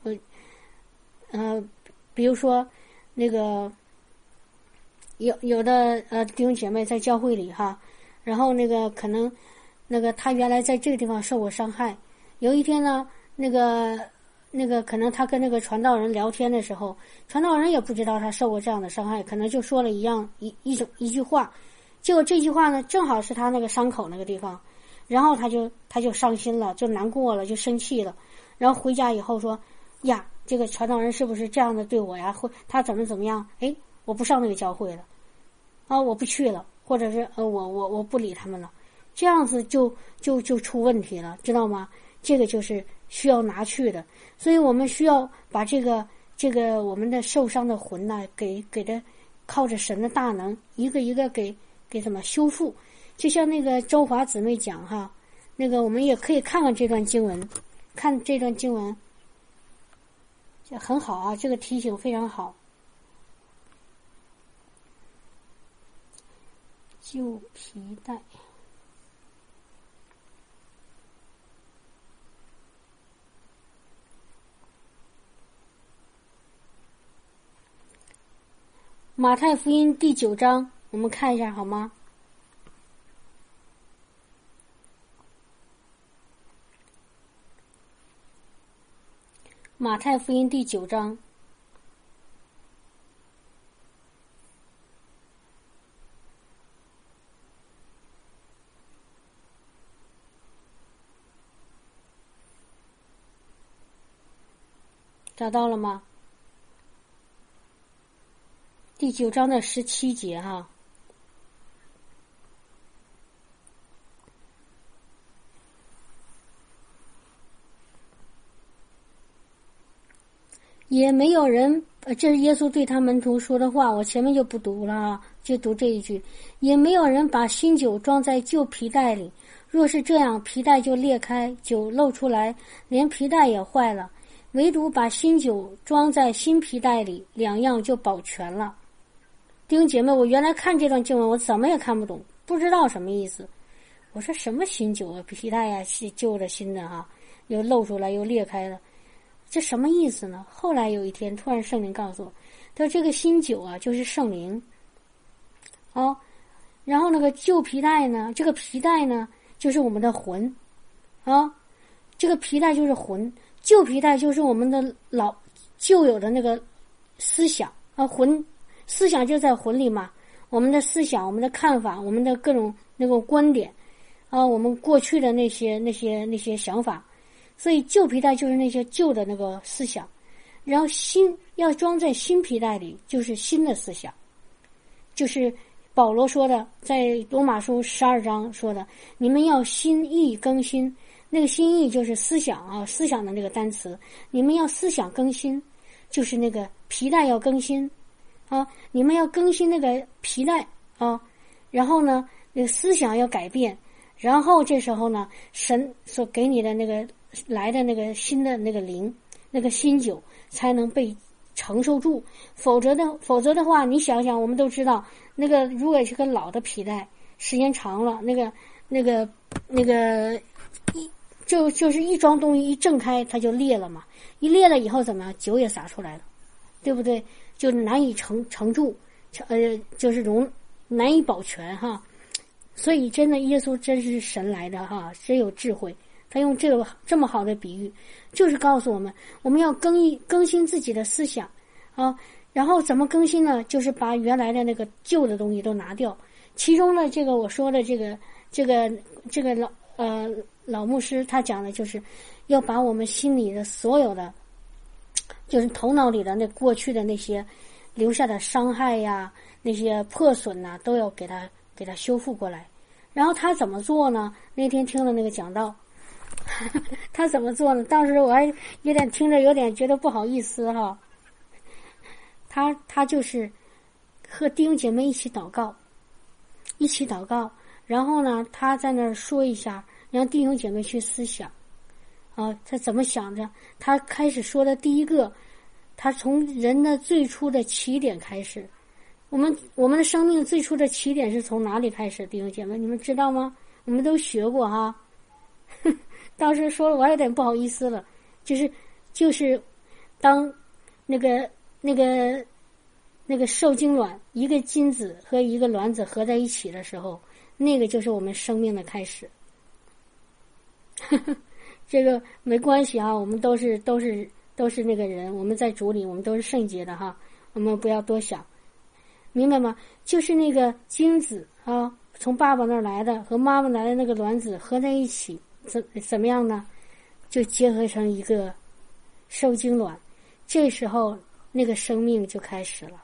比如说那个有的弟兄姐妹在教会里哈，然后那个可能那个他原来在这个地方受过伤害，有一天呢，那个可能他跟那个传道人聊天的时候，传道人也不知道他受过这样的伤害，可能就说了一句话，结果这句话呢正好是他那个伤口那个地方，然后他就伤心了，就难过了，就生气了，然后回家以后说呀，这个传道人是不是这样的对我呀？他怎么样？我不上那个教会了，我不去了，或者是我不理他们了，这样子就出问题了，知道吗？这个就是需要拿去的，所以我们需要把这个我们的受伤的魂呢，给它靠着神的大能，一个一个给怎么修复。就像那个周华姊妹讲哈，那个我们也可以看看这段经文，看这段经文，很好啊，这个提醒非常好。旧皮带。马太福音第9章，我们看一下好吗？马太福音第9章，找到了吗？第9章的17节哈。也没有人，这是耶稣对他门徒说的话，我前面就不读了啊，就读这一句。也没有人把新酒装在旧皮袋里，若是这样，皮袋就裂开，酒漏出来，连皮袋也坏了。唯独把新酒装在新皮袋里，两样就保全了。弟兄姐妹，我原来看这段经文，我怎么也看不懂，不知道什么意思。我说什么新酒啊，皮带呀，旧的新的哈，又露出来又裂开了，这什么意思呢？后来有一天，突然圣灵告诉我，他说这个新酒啊，就是圣灵。然后那个旧皮带呢，这个皮带呢，就是我们的魂，这个皮带就是魂，旧皮带就是我们的旧有的那个思想魂。思想就在魂里嘛，我们的思想，我们的看法，我们的各种那个观点我们过去的那些想法，所以旧皮带就是那些旧的那个思想，然后新要装在新皮带里，就是新的思想，就是保罗说的，在罗马书12章说的，你们要心意更新，那个心意就是思想思想的那个单词，你们要思想更新，就是那个皮带要更新你们要更新那个皮带然后呢，那个思想要改变，然后这时候呢，神所给你的那个来的那个新的那个灵，那个新酒才能被承受住，否则的话，你想想，我们都知道，那个如果是个老的皮带，时间长了，就是一装东西一挣开，它就裂了嘛，一裂了以后怎么样？酒也洒出来了，对不对？就难以承住，就是难以保全哈。所以真的耶稣真是神来的哈，真有智慧。他用这么好的比喻，就是告诉我们，我们要更新自己的思想然后怎么更新呢？就是把原来的那个旧的东西都拿掉。其中呢，这个我说的这个老牧师他讲的就是要把我们心里的所有的，就是头脑里的那过去的那些留下的伤害呀，那些破损呐，都要给它修复过来。 然后他怎么做呢？那天听了那个讲道，他怎么做呢？当时我还有点听着有点觉得不好意思哈。他就是和弟兄姐妹一起祷告，然后呢，他在那儿说一下，让弟兄姐妹去思想啊，他怎么想着？他开始说的第一个，他从人的最初的起点开始。我们的生命最初的起点是从哪里开始？弟兄姐妹，你们知道吗？我们都学过哈。当时说了，我还有点不好意思了。就是当那个受精卵，一个精子和一个卵子合在一起的时候，那个就是我们生命的开始。这个没关系啊，我们都是那个人，我们在主里，我们都是圣洁的哈，我们不要多想，明白吗？就是那个精子啊，从爸爸那儿来的和妈妈来的那个卵子合在一起，怎么样呢？就结合成一个受精卵，这时候那个生命就开始了，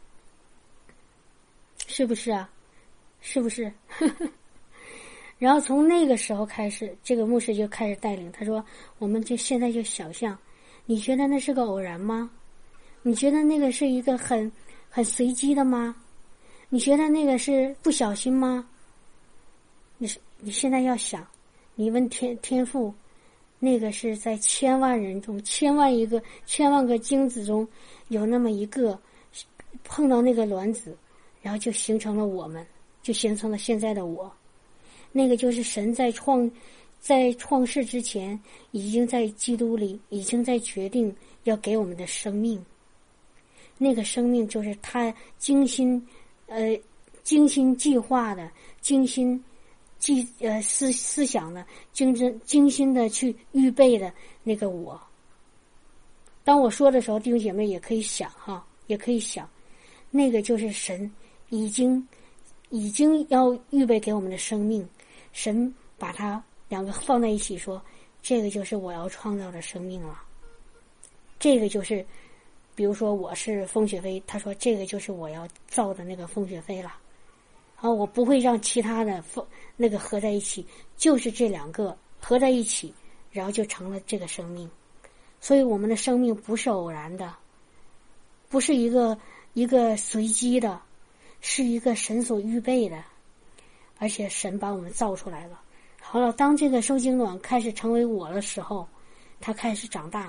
是不是啊？是不是？然后从那个时候开始，这个牧师就开始带领，他说我们就现在就想象，你觉得那是个偶然吗？你觉得那个是一个很随机的吗？你觉得那个是不小心吗？你现在要想，你问天父，那个是在千万人中，千万个精子中有那么一个碰到那个卵子，然后就形成了我们，就形成了现在的我。那个就是神在创世之前，已经在基督里，已经在决定要给我们的生命。那个生命就是他精心计划的，精心思想的，精心的去预备的那个我。当我说的时候，弟兄姐妹也可以想哈，也可以想，那个就是神已经要预备给我们的生命。神把它两个放在一起说，这个就是我要创造的生命了。这个就是比如说我是风雪飞，他说这个就是我要造的那个风雪飞了。啊，我不会让其他的那个合在一起，就是这两个合在一起，然后就成了这个生命。所以我们的生命不是偶然的，不是一个随机的，是一个神所预备的，而且神把我们造出来了。好了，当这个受精卵开始成为我的时候，它开始长大，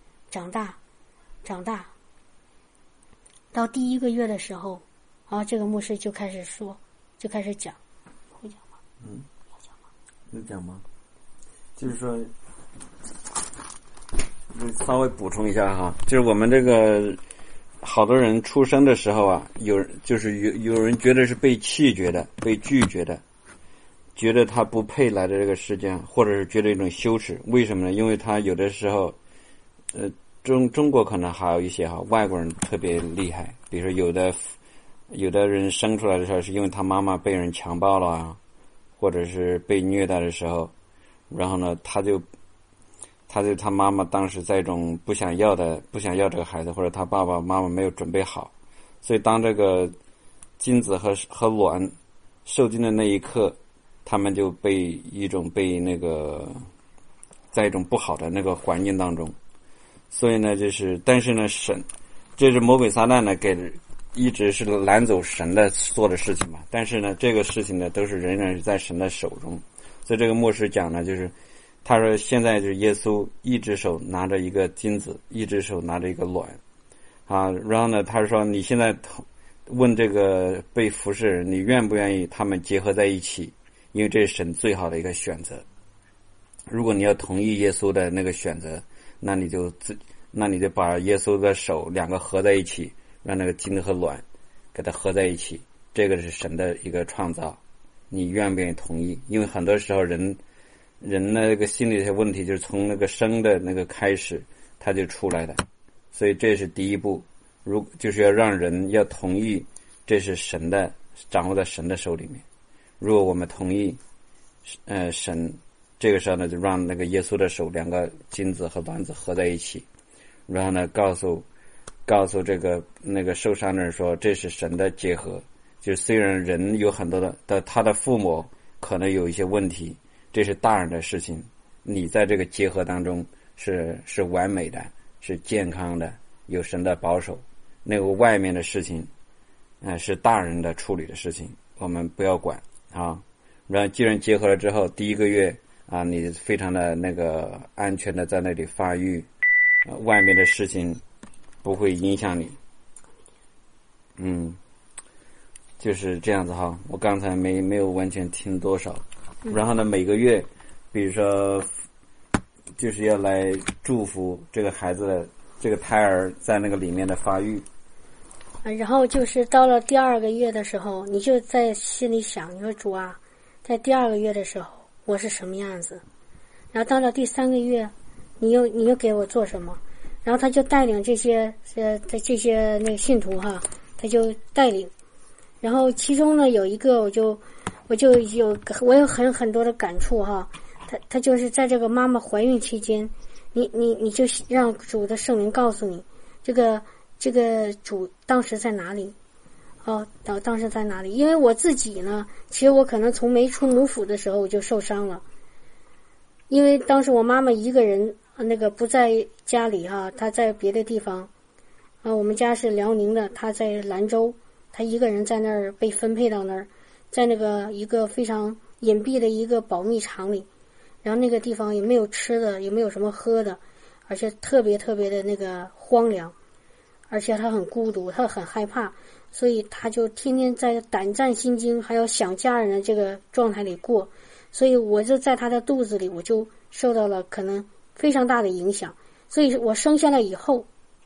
到第1个月的时候，这个牧师就开始说，就开始讲，会讲吗？要讲吗？ 有讲吗？就是说，稍微补充一下哈，就是我们这个好多人出生的时候啊，有人觉得是被弃绝的，被拒绝的，觉得他不配来的这个世界，或者是觉得一种羞耻。为什么呢？因为他有的时候，中国可能还有一些外国人特别厉害，比如说有的人生出来的时候是因为他妈妈被人强暴了啊，或者是被虐待的时候，然后呢，他妈妈当时在一种不想要这个孩子，或者他爸爸妈妈没有准备好，所以当这个精子和卵受精的那一刻，他们就被那个在一种不好的那个环境当中。所以呢，但是呢，这是魔鬼撒旦呢一直是拦走神的做的事情嘛。但是呢，这个事情呢，都是仍然是在神的手中。所以这个牧师讲呢，就是他说现在就是耶稣一只手拿着一个精子，一只手拿着一个卵啊。然后呢，他说你现在问这个被服侍人，你愿不愿意他们结合在一起？因为这是神最好的一个选择。如果你要同意耶稣的那个选择，那你就把耶稣的手两个合在一起，让那个精和卵给它合在一起，这个是神的一个创造。你愿不愿意同意？因为很多时候人那个心理的问题就是从那个生的那个开始他就出来的，所以这是第一步，就是要让人要同意，这是神的，掌握在神的手里面。如果我们同意神，这个时候呢，就让那个耶稣的手两个精子和卵子合在一起，然后呢告诉这个那个受伤的人说，这是神的结合。就虽然人有很多的他的父母可能有一些问题，这是大人的事情。你在这个结合当中是完美的，是健康的，有神的保守。那个外面的事情，是大人的处理的事情，我们不要管啊。然后既然结合了之后，第1个月啊，你非常的那个安全的在那里发育，外面的事情不会影响你。就是这样子哈。我刚才没有完全听多少。然后呢，每个月，比如说，就是要来祝福这个孩子的这个胎儿在那个里面的发育。 然后就是到了第2个月的时候，你就在心里想，你说主啊，在第2个月的时候我是什么样子？然后到了第3个月，你又给我做什么？然后他就带领这些那个信徒哈，他就带领。然后其中呢有一个我有很多的感触哈。他就是在这个妈妈怀孕期间，你就让主的圣灵告诉你，这个主当时在哪里？当时在哪里？因为我自己呢，其实我可能从没出母腹的时候我就受伤了，因为当时我妈妈一个人那个不在家里哈，她在别的地方我们家是辽宁的，她在兰州，她一个人在那儿被分配到那儿，在那个一个非常隐蔽的一个保密场里，然后那个地方也没有吃的，也没有什么喝的，而且特别特别的那个荒凉，而且她很孤独，她很害怕，所以她就天天在胆战心惊还有想家人的这个状态里过，所以我就在她的肚子里，我就受到了可能非常大的影响。所以我生下来以后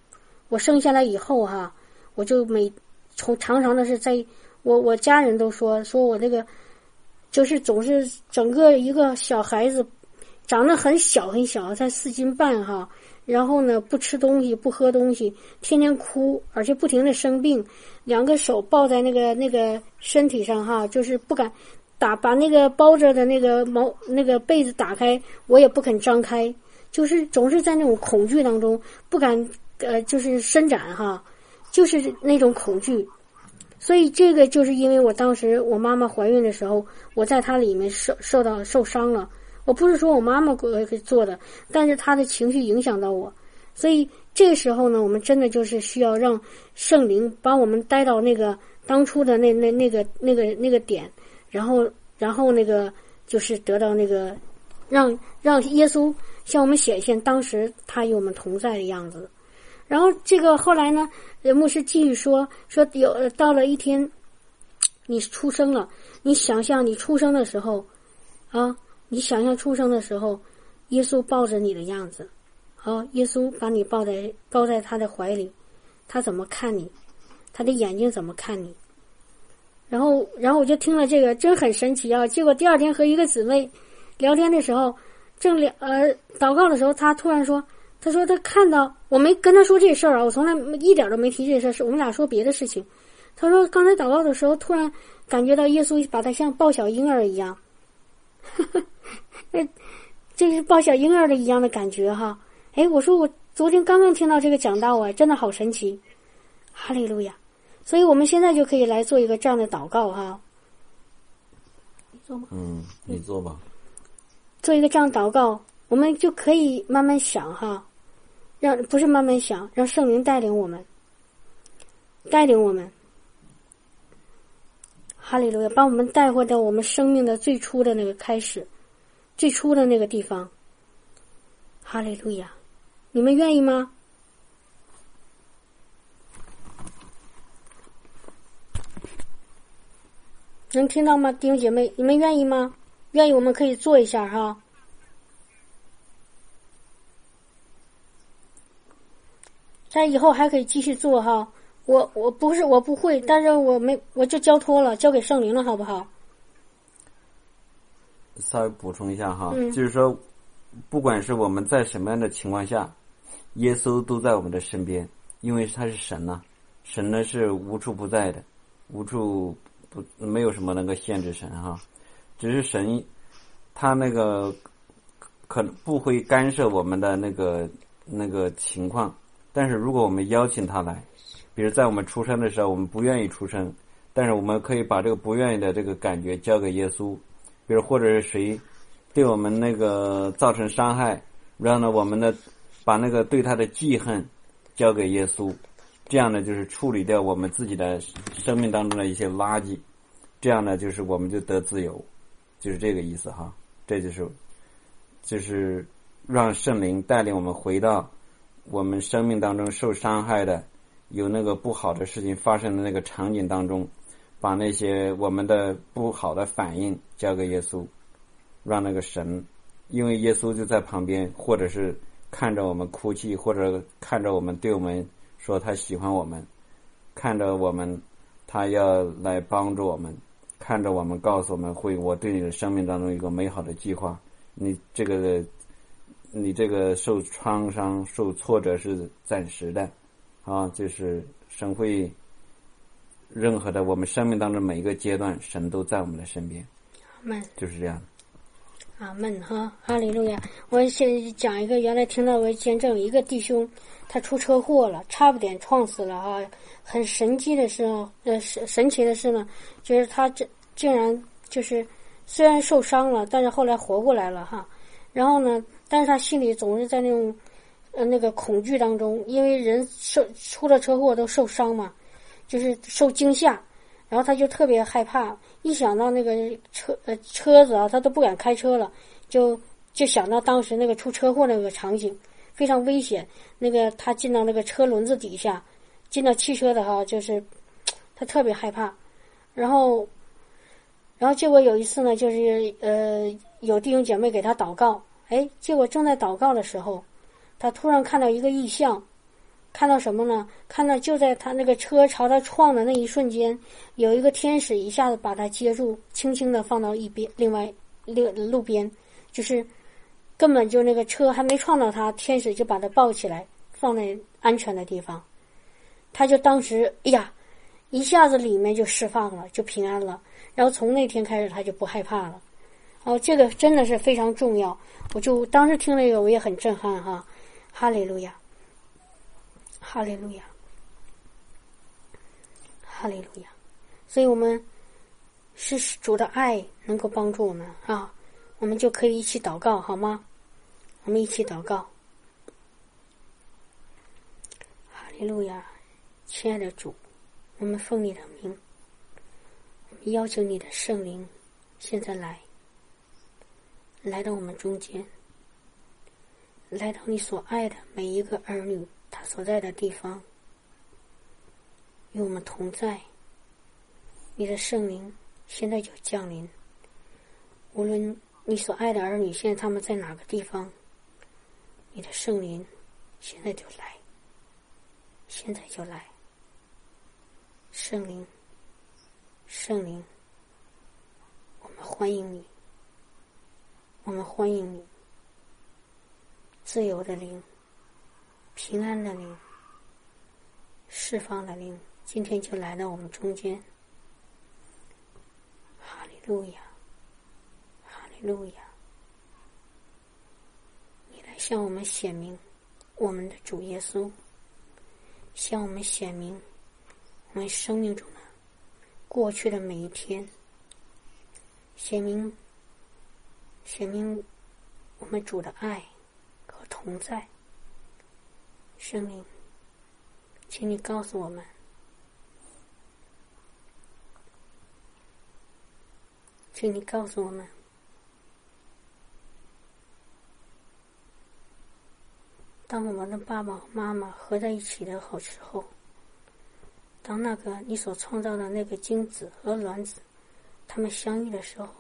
哈，我就常常的是在我家人都说我那个就是总是整个一个小孩子长得很小很小，才4斤半哈，然后呢不吃东西不喝东西，天天哭，而且不停的生病，2个手抱在那个身体上哈，就是不敢把那个包着的那个被子打开，我也不肯张开，就是总是在那种恐惧当中不敢就是伸展哈，就是那种恐惧。所以这个就是因为我当时我妈妈怀孕的时候，我在她里面受伤了。我不是说我妈妈做的，但是她的情绪影响到我。所以这个时候呢，我们真的就是需要让圣灵帮我们带到那个当初的那个点，然后那个就是得到那个让耶稣向我们显现当时他与我们同在的样子。然后这个后来呢，牧师继续说有到了一天你出生了，你想象你出生的时候你想象出生的时候耶稣抱着你的样子耶稣把你抱在他的怀里，他怎么看你，他的眼睛怎么看你。然后我就听了这个真很神奇啊。结果第2天和一个姊妹聊天的时候，正祷告的时候，他突然说，他说他看到我没跟他说这事儿我从来一点都没提这事儿，是我们俩说别的事情。他说刚才祷告的时候突然感觉到耶稣把他像抱小婴儿一样这是抱小婴儿的一样的感觉哈。我说我昨天刚刚听到这个讲道真的好神奇，哈利路亚。所以我们现在就可以来做一个这样的祷告哈。你做吗？ 你做吧。 做一个这样祷告，我们就可以慢慢想哈，不是慢慢想，让圣灵带领我们，哈利路亚，把我们带回到我们生命的最初的那个开始，最初的那个地方。哈利路亚，你们愿意吗？能听到吗，弟兄姐妹？你们愿意吗？愿意我们可以做一下哈。但以后还可以继续做哈。我不会，但是我就交托了，交给圣灵了，好不好？ 稍微补充一下哈，就是说，不管是我们在什么样的情况下，耶稣都在我们的身边，因为他是神呐，神呢是无处不在的，没有什么能够限制神哈，只是神他那个可能不会干涉我们的那个情况，但是如果我们邀请他来，比如在我们出生的时候我们不愿意出生，但是我们可以把这个不愿意的这个感觉交给耶稣， 比如或者是谁对我们那个造成伤害，然后呢，我们的把那个对他的记恨交给耶稣，这样呢就是处理掉我们自己的生命当中的一些垃圾，这样呢就是我们就得自由，就是这个意思哈。这就是让圣灵带领我们回到我们生命当中受伤害的有那个不好的事情发生的那个场景当中，把那些我们的不好的反应交给耶稣，让那个神，因为耶稣就在旁边，或者是看着我们哭泣，或者看着我们对我们说他喜欢我们，看着我们他要来帮助我们，看着我们告诉我们我对你的生命当中有一个美好的计划，你这个受创伤受挫折是暂时的啊，就是神会任何的我们生命当中每一个阶段，神都在我们的身边。 阿们， 就是这样。 阿们哈，哈利路亚！我先讲一个，原来听到我见证，一个弟兄他出车祸了，差不点撞死了哈。很神奇的是神奇的是呢，就是他竟然就是虽然受伤了，但是后来活过来了哈。然后呢，但是他心里总是在那种那个恐惧当中，因为人出了车祸都受伤嘛，就是受惊吓，然后他就特别害怕，一想到那个车子啊，他都不敢开车了，就想到当时那个出车祸那个场景非常危险，那个他进到那个车轮子底下，进到汽车的哈，就是他特别害怕，然后结果有一次呢，就是有弟兄姐妹给他祷告，结果正在祷告的时候，他突然看到一个异象，看到什么呢？看到就在他那个车朝他撞的那一瞬间，有一个天使一下子把他接住，轻轻的放到一边，另外路边，就是根本就那个车还没撞到他，天使就把他抱起来放在安全的地方。他就当时一下子里面就释放了，就平安了。然后从那天开始他就不害怕了。这个真的是非常重要，我就当时听了以后我也很震撼哈。哈利路亚，哈利路亚，哈利路亚。所以我们是主的爱能够帮助我们啊，我们就可以一起祷告好吗？我们一起祷告。哈利路亚，亲爱的主，我们奉你的名，我们邀请你的圣灵现在来到我们中间，来到你所爱的每一个儿女他所在的地方，与我们同在。你的圣灵现在就降临，无论你所爱的儿女现在他们在哪个地方，你的圣灵现在就来，现在就来。圣灵，圣灵，我们欢迎你，我们欢迎你，自由的灵，平安的灵，释放的灵，今天就来到我们中间。哈利路亚，哈利路亚！你来向我们显明我们的主耶稣，向我们显明我们生命中的过去的每一天，显明我们主的爱和同在。圣灵，请你告诉我们，请你告诉我们，当我们的爸爸和妈妈合在一起的时候，当那个你所创造的那个精子和卵子他们相遇的时候，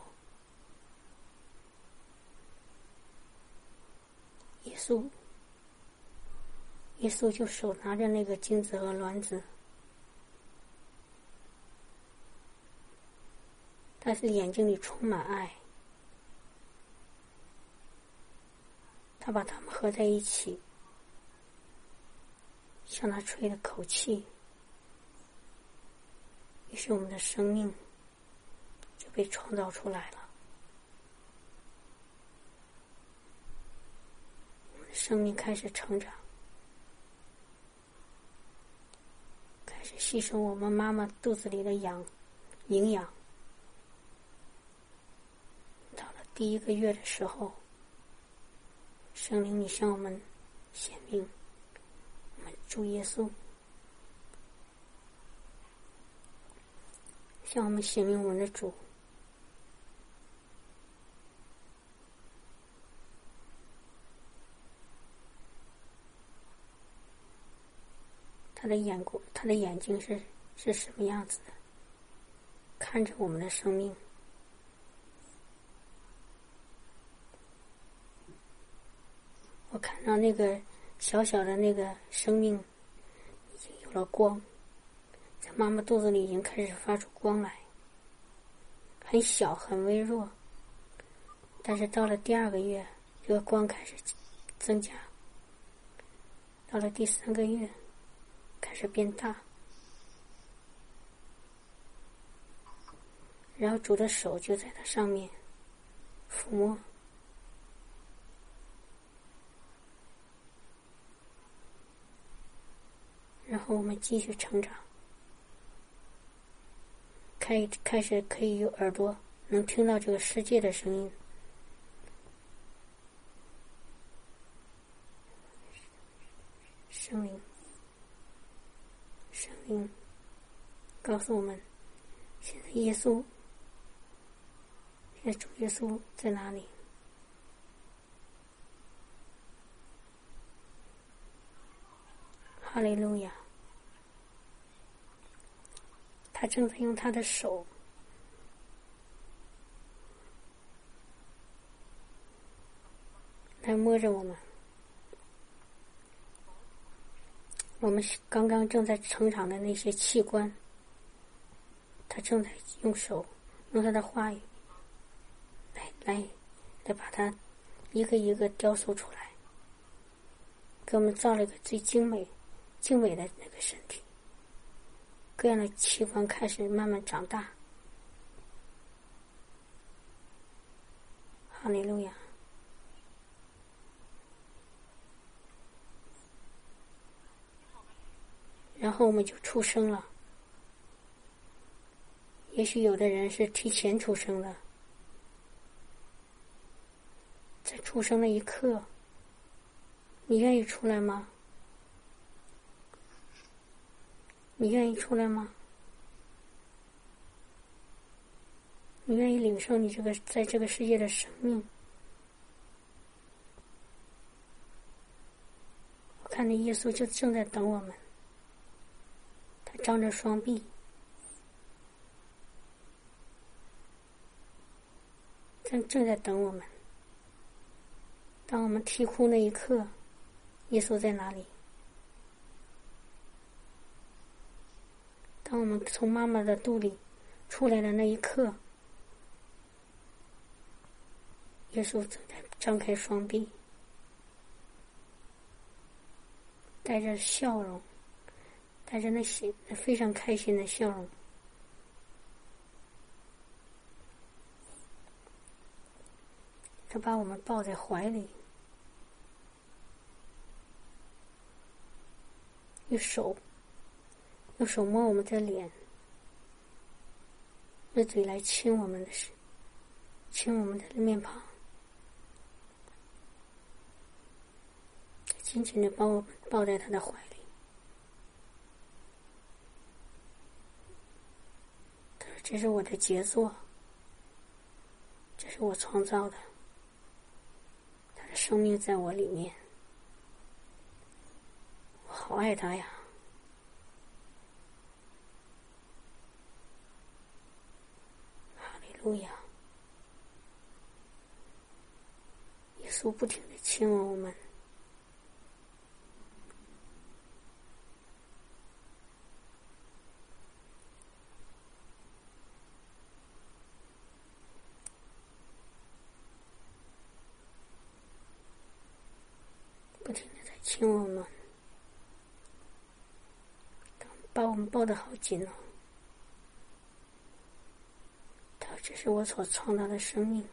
耶稣就手拿着那个精子和卵子，他是眼睛里充满爱，他把他们合在一起，向他吹了口气，于是我们的生命就被创造出来了。我们的生命开始成长，开始吸收我们妈妈肚子里的营养， 第一个月的时候，圣灵你向我们显明我们主耶稣，向我们显明我们的主，他的眼睛是什么样子的，看着我们的生命。我看到那个小小的那个生命已经有了光，在妈妈肚子里已经开始发出光来，很小很微弱，但是到了第2个月，这个光开始增加，到了第3个月开始变大，然后主的手就在它上面抚摸，然后我们继续成长，开始可以有耳朵能听到这个世界的声音。圣灵告诉我们，现在主耶稣在哪里？哈利路亚！他正在用他的手来摸着我们。我们刚刚正在成长的那些器官，他正在用手，用他的话语来把它一个一个雕塑出来，给我们造了一个最精美的那个身体。各样的器官开始慢慢长大。哈利路亚！然后我们就出生了。也许有的人是提前出生的，在出生的一刻，你愿意出来吗？你愿意出来吗？你愿意领受你在这个世界的生命？我看见耶稣就正在等我们，他张着双臂，正在等我们。当我们啼哭那一刻，耶稣在哪里？当我们从妈妈的肚里出来的那一刻，耶稣正在张开双臂，带着笑容，带着那非常开心的笑容。他把我们抱在怀里，用手摸我们的脸，用嘴来亲我们的面庞，紧紧地把我们抱在他的怀里。他说：“这是我的杰作，这是我创造的，他的生命在我里面，我好爱他呀。”路亚，耶稣不停地亲吻我们，不停地在亲吻我们，把我们抱得好紧哦。这是我所创造的生命。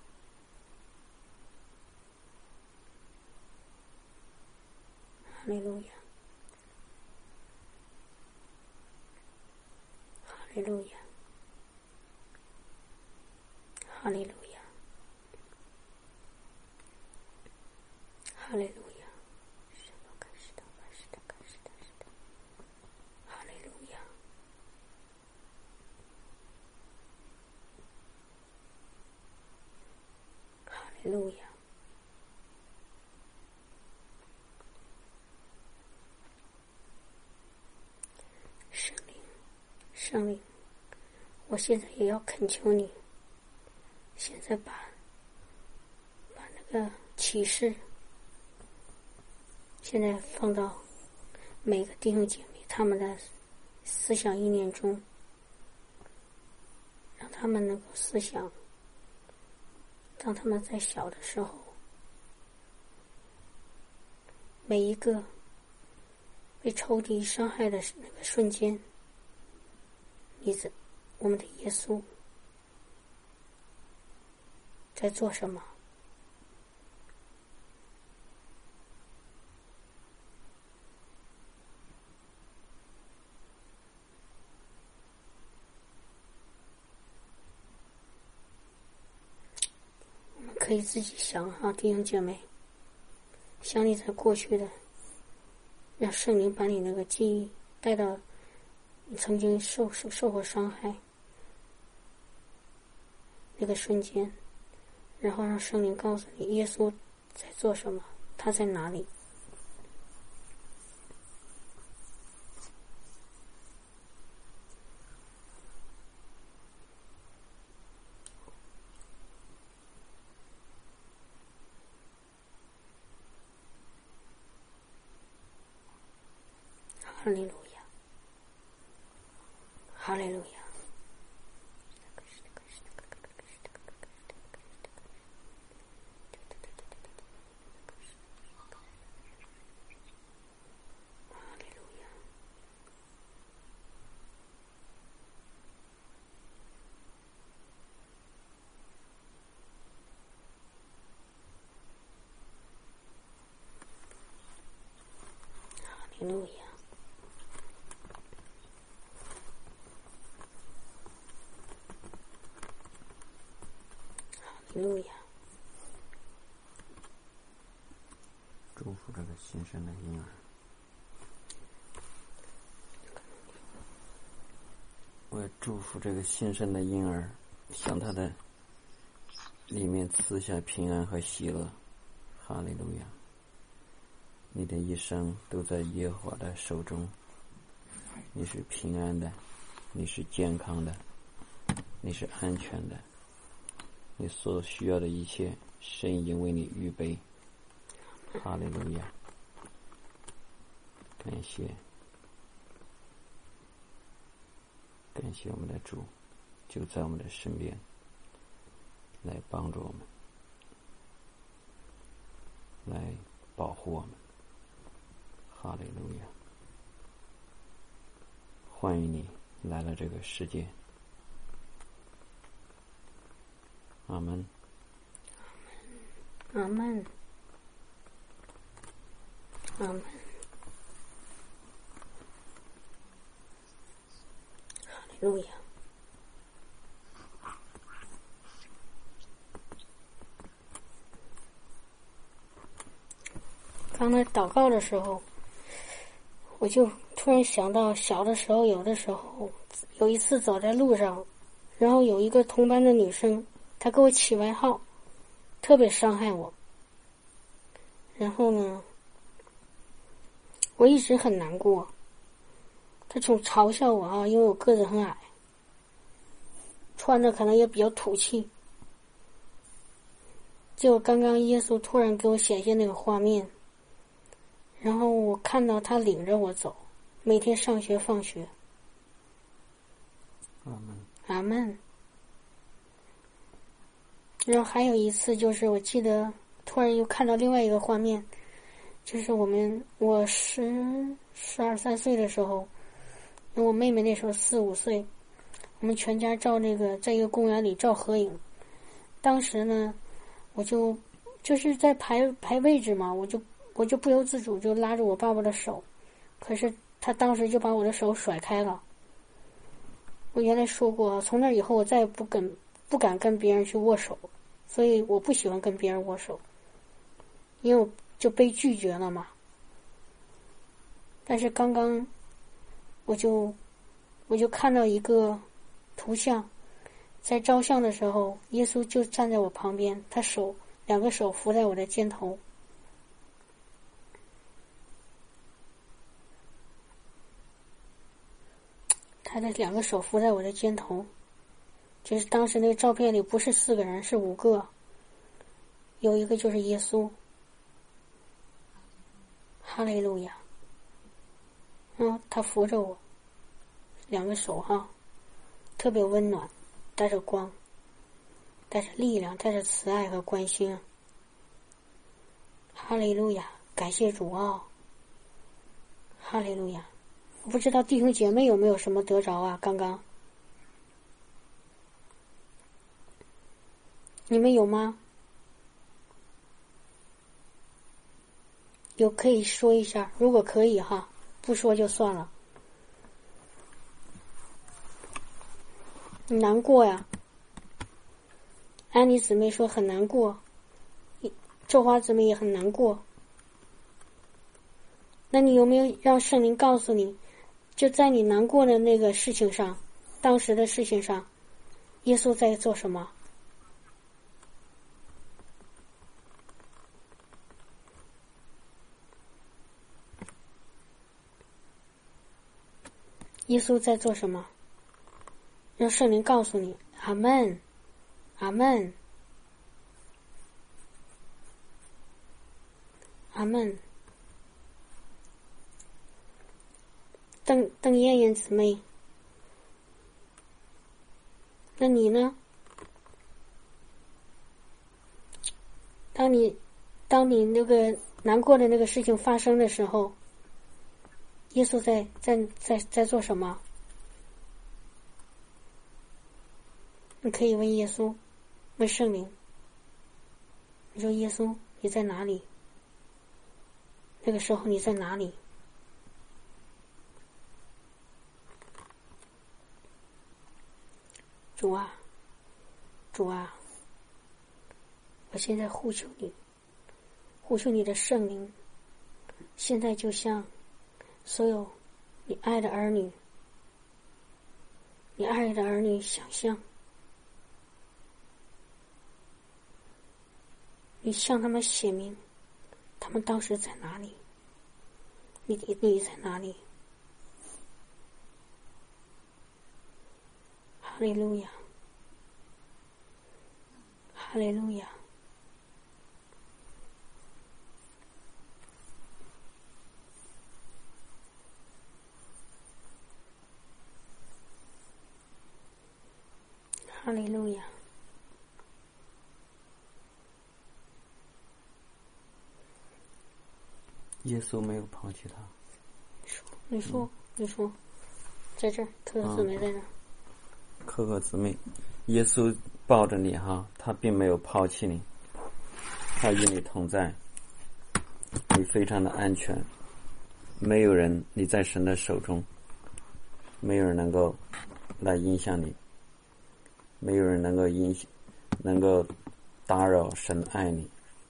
哈利路亚，哈利路亚，哈利路亚。 哈利路亚，哈利路亚，哈利路亚。圣灵，我现在也要恳求你，现在把那个启示，现在放到每个弟兄姐妹他们的思想意念中，让他们能够思想，当他们在小的时候，每一个被仇敌伤害的那个瞬间，我们的耶稣在做什么？我们可以自己想啊，弟兄姐妹，想你在过去的，让圣灵把你那个记忆带到你曾经受过伤害那个瞬间，然后让圣灵告诉你耶稣在做什么，他在哪里。哈利路亚，哈利路亚。哈利路亚，哈利路亚。 祝福这个新生的婴儿。我也祝福这个新生的婴儿，向他的里面赐下平安和喜乐。哈利路亚！你的一生都在耶和华的手中，你是平安的，你是健康的，你是安全的，你所需要的一切，神已经为你预备。哈利路亚！感谢我们的主，就在我们的身边，来帮助我们，来保护我们。哈利路亚！欢迎你来了这个世界。阿门。 阿门。阿门。哈利路亚。刚才祷告的时候，我就突然想到小的时候，有一次走在路上，然后有一个同班的女生，她给我起外号，特别伤害我。然后呢，我一直很难过。她总嘲笑我啊，因为我个子很矮，穿着可能也比较土气。就刚刚耶稣突然给我显现那个画面，然后我看到他领着我走，每天上学放学。 阿门。 阿门。然后还有一次，就是我记得突然又看到另外一个画面，就是我12、13岁的时候，我妹妹那时候4、5岁，我们全家在一个公园里照合影。当时呢，我就是在排位置嘛，我就不由自主就拉着我爸爸的手，可是他当时就把我的手甩开了。我原来说过，从那以后我再也不敢跟别人去握手，所以我不喜欢跟别人握手，因为就被拒绝了嘛。但是刚刚我就看到一个图像，在照相的时候，耶稣就站在我旁边，他两个手扶在我的肩头。他的两个手扶在我的肩头，就是当时那个照片里不是4个人，是5个，有一个就是耶稣。哈利路亚。他扶着我，两个手哈，特别温暖，带着光，带着力量，带着慈爱和关心。哈利路亚，感谢主啊！哈利路亚。我不知道弟兄姐妹有没有什么得着啊？刚刚你们有吗？有可以说一下，如果可以哈，不说就算了。你难过呀？安妮姊妹说很难过，周华姊妹也很难过。那你有没有让圣灵告诉你，就在你难过的那个事情上，当时的事情上，耶稣在做什么？耶稣在做什么？让圣灵告诉你。阿们，阿们，阿们。邓燕燕姊妹，那你呢？当你那个难过的那个事情发生的时候，耶稣在做什么？你可以问耶稣，问圣灵。你说耶稣，你在哪里？那个时候你在哪里？主啊，主啊，我现在呼求你，呼求你的圣灵，现在就像所有你爱的儿女，想象，你向他们写明，他们当时在哪里？你在哪里？哈利路亚，哈利路亚。哈利路亚。 耶稣没有抛弃他。 你说，在这儿，可可姊妹在这儿。 可可姊妹，耶稣抱着你哈，他并没有抛弃你，他与你同在，你非常的安全，没有人，你在神的手中，没有人能够来影响你，没有人能够打扰神爱你。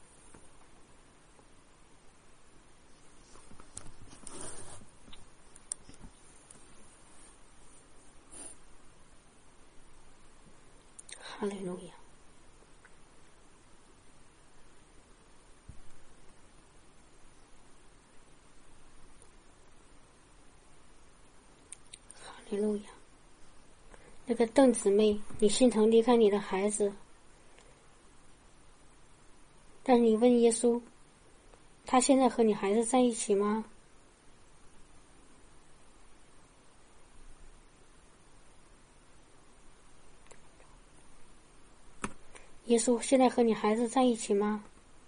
哈利路亚，哈利路亚。那个邓姊妹，你心疼离开你的孩子，但是你问耶稣，他现在和你孩子在一起吗？耶稣现在和你孩子在一起吗？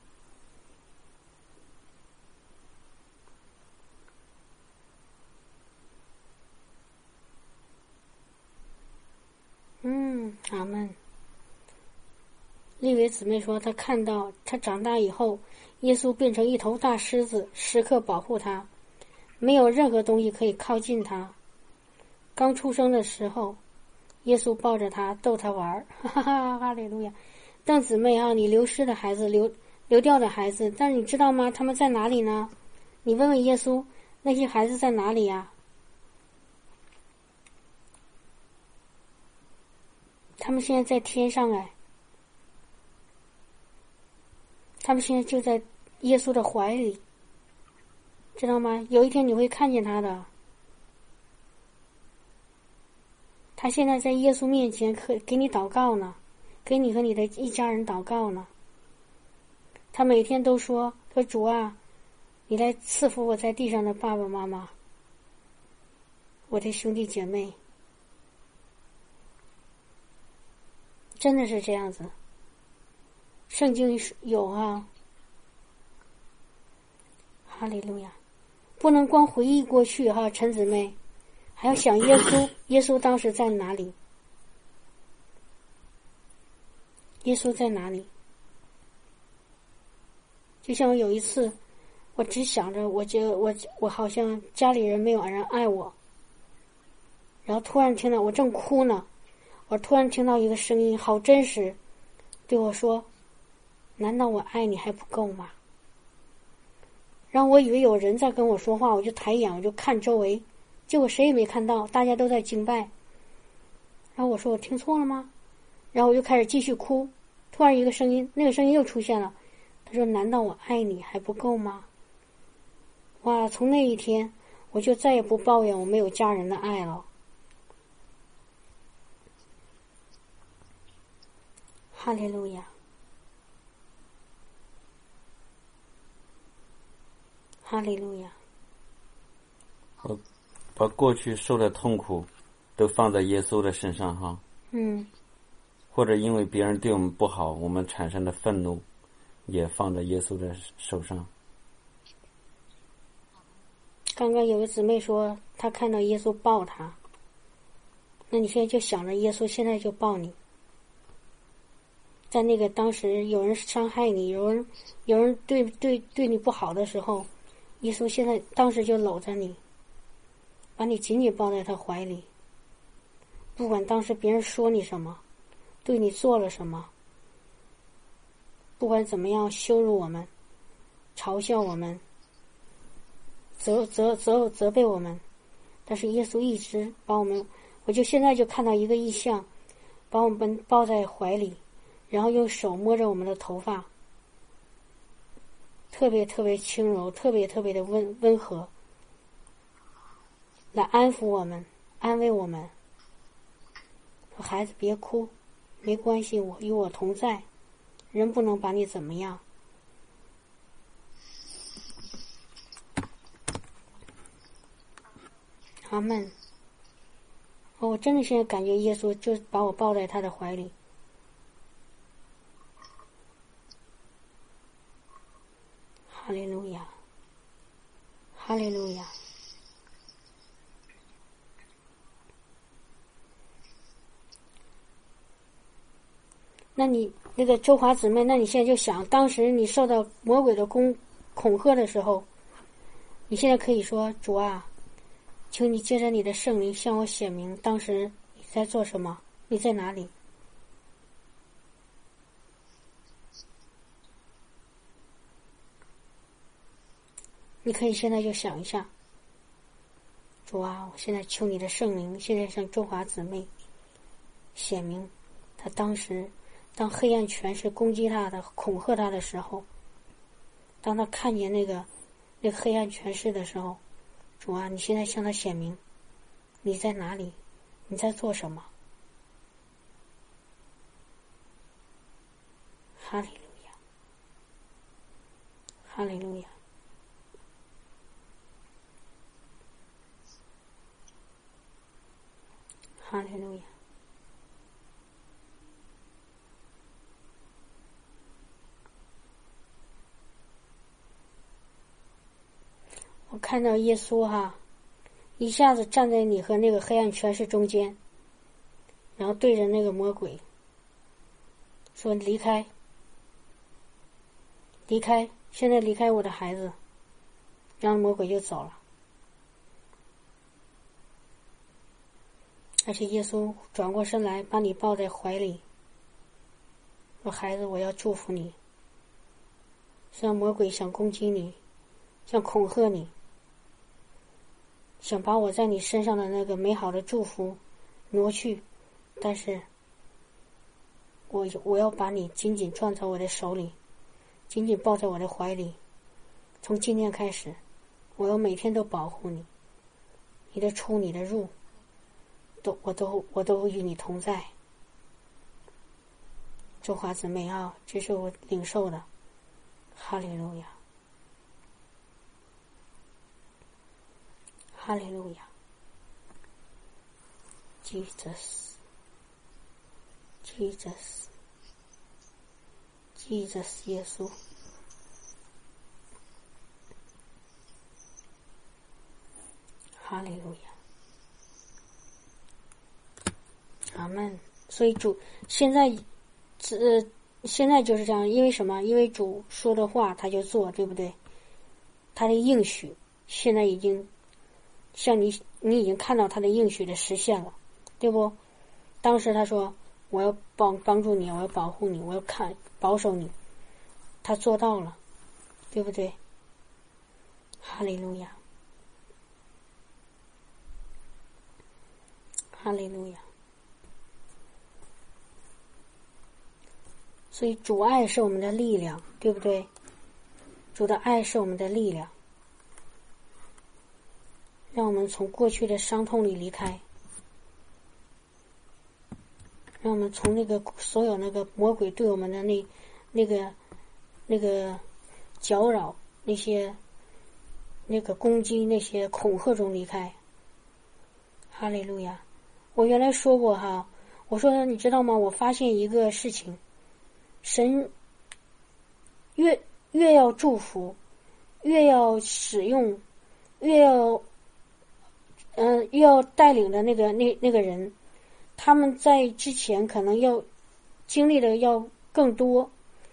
阿们。利维姊妹说，她看到她长大以后，耶稣变成一头大狮子，时刻保护她，没有任何东西可以靠近她。刚出生的时候，耶稣抱着她逗她玩，哈哈哈，哈利路亚。邓姊妹啊，你流失的孩子流掉的孩子，但是你知道吗？他们在哪里呢？你问问耶稣，那些孩子在哪里呀？他们现在在天上哎，他们现在就在耶稣的怀里，知道吗？有一天你会看见他的。他现在在耶稣面前给你祷告呢，给你和你的一家人祷告呢。他每天都说主啊，你来赐福我在地上的爸爸妈妈，我的兄弟姐妹。真的是这样子，圣经有啊。哈利路亚！不能光回忆过去哈，陈姊妹，还要想耶稣。耶稣当时在哪里？耶稣在哪里？就像有一次，我只想着，我好像家里人没有人爱我，然后突然听到我正哭呢，我突然听到一个声音，好真实，对我说：“难道我爱你还不够吗？”然后我以为有人在跟我说话，我就抬眼，我就看周围，结果谁也没看到，大家都在敬拜。然后我说我听错了吗？然后我就开始继续哭。突然一个声音，那个声音又出现了，他说：“难道我爱你还不够吗？”哇！从那一天，我就再也不抱怨我没有家人的爱了。哈利路亚！哈利路亚！ 把过去受的痛苦都放在耶稣的身上哈。或者因为别人对我们不好，我们产生的愤怒也放在耶稣的手上。 刚刚有个姊妹说她看到耶稣抱她，那你现在就想着耶稣现在就抱你。在那个当时有人伤害你，有人对你不好的时候，耶稣现在当时就搂着你，把你紧紧抱在他怀里。不管当时别人说你什么，对你做了什么，不管怎么样羞辱我们，嘲笑我们，责备我们，但是耶稣一直把我们，我就现在就看到一个异象，把我们抱在怀里，然后用手摸着我们的头发，特别特别轻柔，特别特别的温和，来安抚我们，安慰我们，说孩子别哭，没关系，我与我同在，人不能把你怎么样。阿们。我真的现在感觉耶稣就把我抱在他的怀里。哈利路亚，哈利路亚。那你那个周华姊妹，那你现在就想，当时你受到魔鬼的恐吓的时候，你现在可以说：“主啊，求你借着你的圣灵向我显明，当时你在做什么？你在哪里？”你可以现在就想一下，主啊，我现在求你的圣灵，现在向周华姊妹显明，他当时当黑暗权势攻击他的、恐吓他的时候，当他看见那个黑暗权势的时候，主啊，你现在向他显明，你在哪里？你在做什么？哈利路亚，哈利路亚。哈利路亚。我看到耶稣一下子站在你和那个黑暗权势中间，然后对着那个魔鬼说：“离开，离开，现在离开我的孩子。”然后魔鬼就走了。而且耶稣转过身来，把你抱在怀里，说：“孩子，我要祝福你。 让魔鬼想攻击你，想恐吓你，想把我在你身上的那个美好的祝福挪去，但是我要把你紧紧攥在我的手里，紧紧抱在我的怀里。从今天开始，我要每天都保护你，你的出你的入，我都与你同在。中华姊妹啊，这是我领受的。哈利路亚，哈利路亚 ，Jesus， 耶稣，哈利路亚，阿们。所以主现在就是这样，因为什么？因为主说的话他就做，对不对？他的应许现在已经像你已经看到他的应许的实现了，对不？当时他说我要帮助你，我要保护你，我要保守你，他做到了，对不对？哈利路亚，哈利路亚。所以主爱是我们的力量，对不对？主的爱是我们的力量，让我们从过去的伤痛里离开，让我们从那个所有那个魔鬼对我们的那个搅扰，那个攻击，那些恐吓中离开。哈利路亚！我原来说过哈，我说你知道吗？我发现一个事情。神越要祝福，越要使用，越要带领的那个人，他们在之前可能要经历的要更多。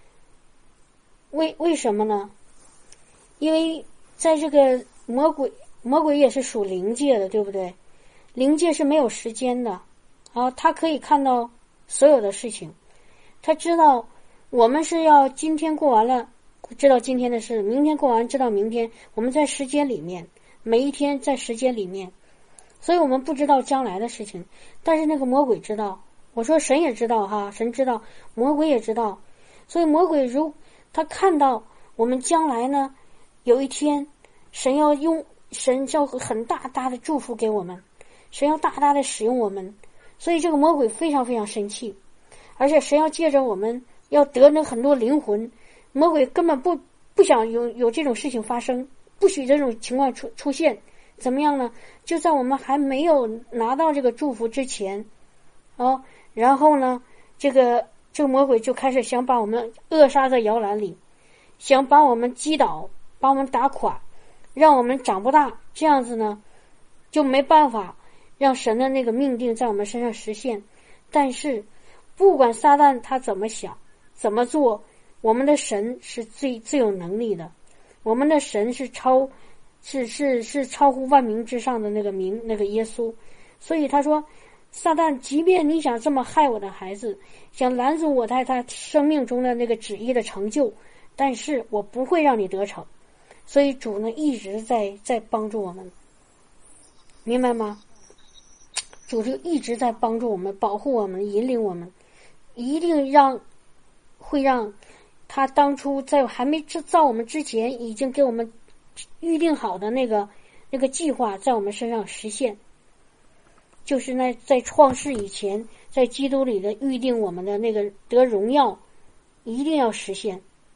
为什么呢？因为在这个魔鬼也是属灵界的，对不对？灵界是没有时间的啊，他可以看到所有的事情，他知道。我们是要今天过完了，知道今天的事，明天过完知道明天，我们在时间里面，每一天在时间里面，所以我们不知道将来的事情，但是那个魔鬼知道。我说神也知道哈，神知道，魔鬼也知道，所以魔鬼他看到我们将来呢，有一天神要很大大的祝福给我们，神要大大的使用我们，所以这个魔鬼非常非常生气，而且神要借着我们要得那很多灵魂，魔鬼根本不想有这种事情发生，不许这种情况出现。怎么样呢？就在我们还没有拿到这个祝福之前，然后呢，这个魔鬼就开始想把我们扼杀在摇篮里，想把我们击倒，把我们打垮，让我们长不大。这样子呢，就没办法让神的那个命定在我们身上实现。但是，不管撒旦他怎么想。怎么做？我们的神是最有能力的，我们的神是超乎万民之上的那个耶稣。所以他说，撒旦，即便你想这么害我的孩子，想拦阻我在他生命中的那个旨意的成就，但是我不会让你得逞。所以主呢一直在帮助我们，明白吗？主就一直在帮助我们，保护我们，引领我们，一定会让他当初在还没造我们之前，已经给我们预定好的那个计划在我们身上实现。就是在创世以前，在基督里的预定我们的那个得荣耀，一定要实现。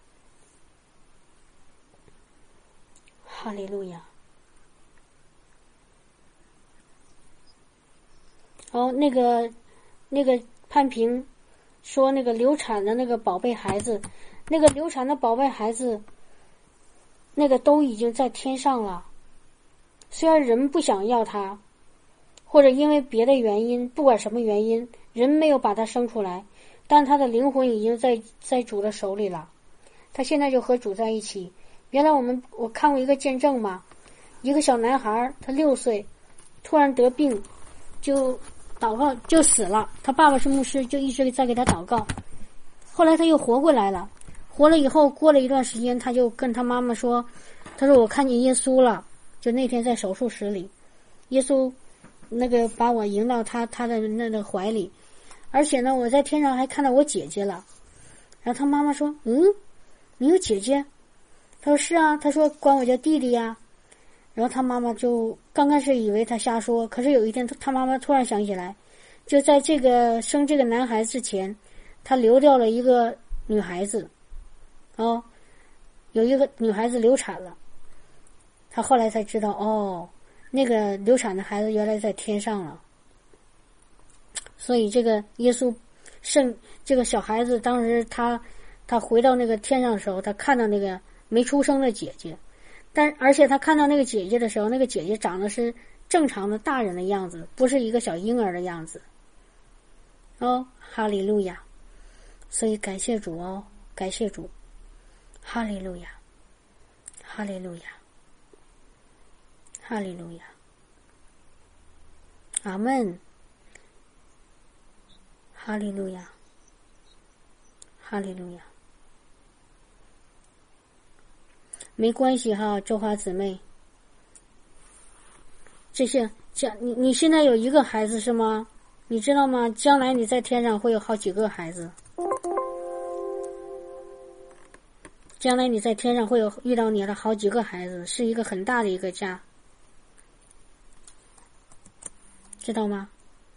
哈利路亚！那个潘平说那个流产的那个宝贝孩子，那个流产的宝贝孩子，那个都已经在天上了。虽然人不想要他，或者因为别的原因，不管什么原因，人没有把他生出来，但他的灵魂已经在主的手里了。他现在就和主在一起。原来我看过一个见证嘛，一个小男孩，他6岁，突然得病，就祷告就死了。他爸爸是牧师，就一直在给他祷告。后来他又活过来了， 活了以后，过了一段时间，他就跟他妈妈说，他说我看见耶稣了，就那天在手术室里，耶稣那个把我迎到他的那个怀里，而且呢，我在天上还看到我姐姐了。然后他妈妈说，你有姐姐？他说是啊，他说管我叫弟弟呀。然后他妈妈就刚开始以为他瞎说，可是有一天他妈妈突然想起来，就在这个生这个男孩之前，他流掉了一个女孩子，有一个女孩子流产了。他后来才知道，那个流产的孩子原来在天上了。所以这个耶稣这个小孩子当时他回到那个天上的时候，他看到那个没出生的姐姐，而且他看到那个姐姐的时候，那个姐姐长得是正常的大人的样子，不是一个小婴儿的样子。哈利路亚！所以感谢主感谢主，哈利路亚，哈利路亚，哈利路亚，阿们，哈利路亚，哈利路亚。没关系哈，周华姊妹，这些你现在有一个孩子是吗？你知道吗？将来你在天上会有好几个孩子，将来你在天上会遇到你的好几个孩子，是一个很大的一个家，知道吗？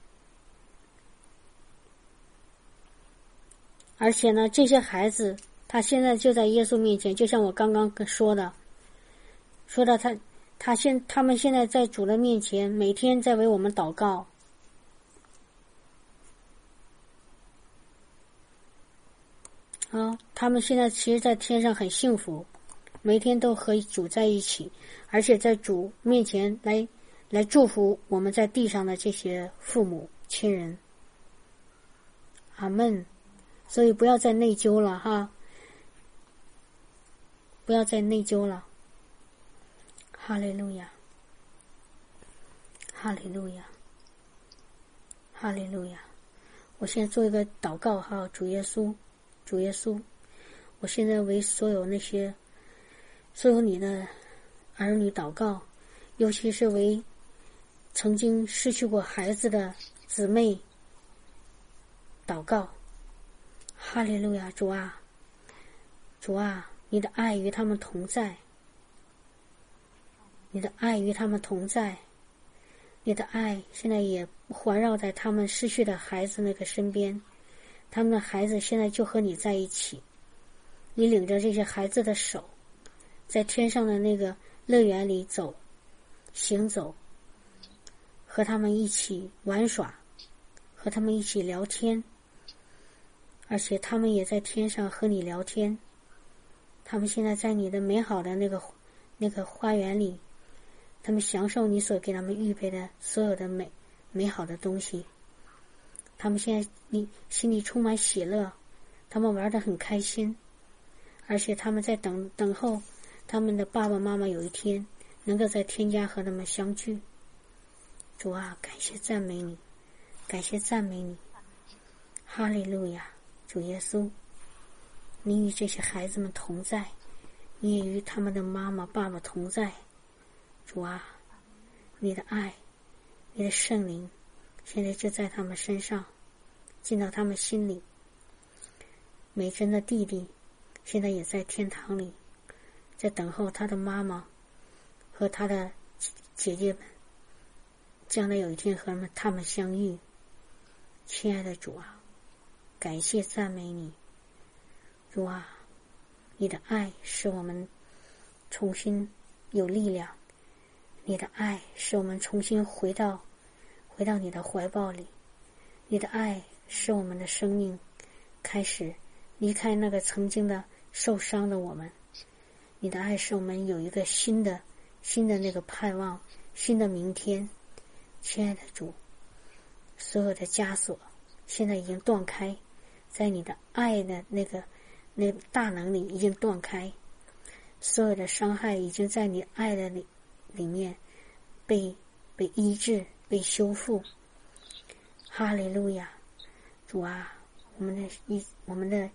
而且呢，这些孩子他现在就在耶稣面前，就像我刚刚说的他们现在在主的面前，每天在为我们祷告。他们现在其实在天上很幸福，每天都和主在一起，而且在主面前来祝福我们在地上的这些父母亲人。阿们。所以不要再内疚了哈，不要再内疚了。哈利路亚，哈利路亚，哈利路亚。我现在做一个祷告哈，主耶稣，我现在为所有你的儿女祷告，尤其是为曾经失去过孩子的姊妹祷告。哈利路亚，主啊，你的爱与他们同在，你的爱与他们同在，你的爱现在也环绕在他们失去的孩子那个身边，他们的孩子现在就和你在一起，你领着这些孩子的手，在天上的那个乐园里行走，和他们一起玩耍，和他们一起聊天，而且他们也在天上和你聊天。他们现在在你的美好的那个花园里，他们享受你所给他们预备的所有的美好的东西。他们现在你心里充满喜乐，他们玩得很开心，而且他们在等候他们的爸爸妈妈有一天能够在天家和他们相聚。主啊，感谢赞美你，感谢赞美你，哈利路亚。主耶稣，你与这些孩子们同在，你也与他们的妈妈爸爸同在。主啊，你的爱，你的圣灵现在就在他们身上，进到他们心里。美珍的弟弟现在也在天堂里，在等候他的妈妈和他的姐姐们，将来有一天和他们相遇。亲爱的主啊，感谢赞美你。主啊，你的爱使我们重新有力量，你的爱使我们重新回到你的怀抱里，你的爱使我们的生命开始离开那个曾经的受伤的我们，你的爱使我们有一个新的那个盼望，新的明天。亲爱的主，所有的枷锁现在已经断开，在你的爱的那个大能里已经断开，所有的伤害已经在你爱的里面被医治，被修复。哈利路亚。主啊，我们的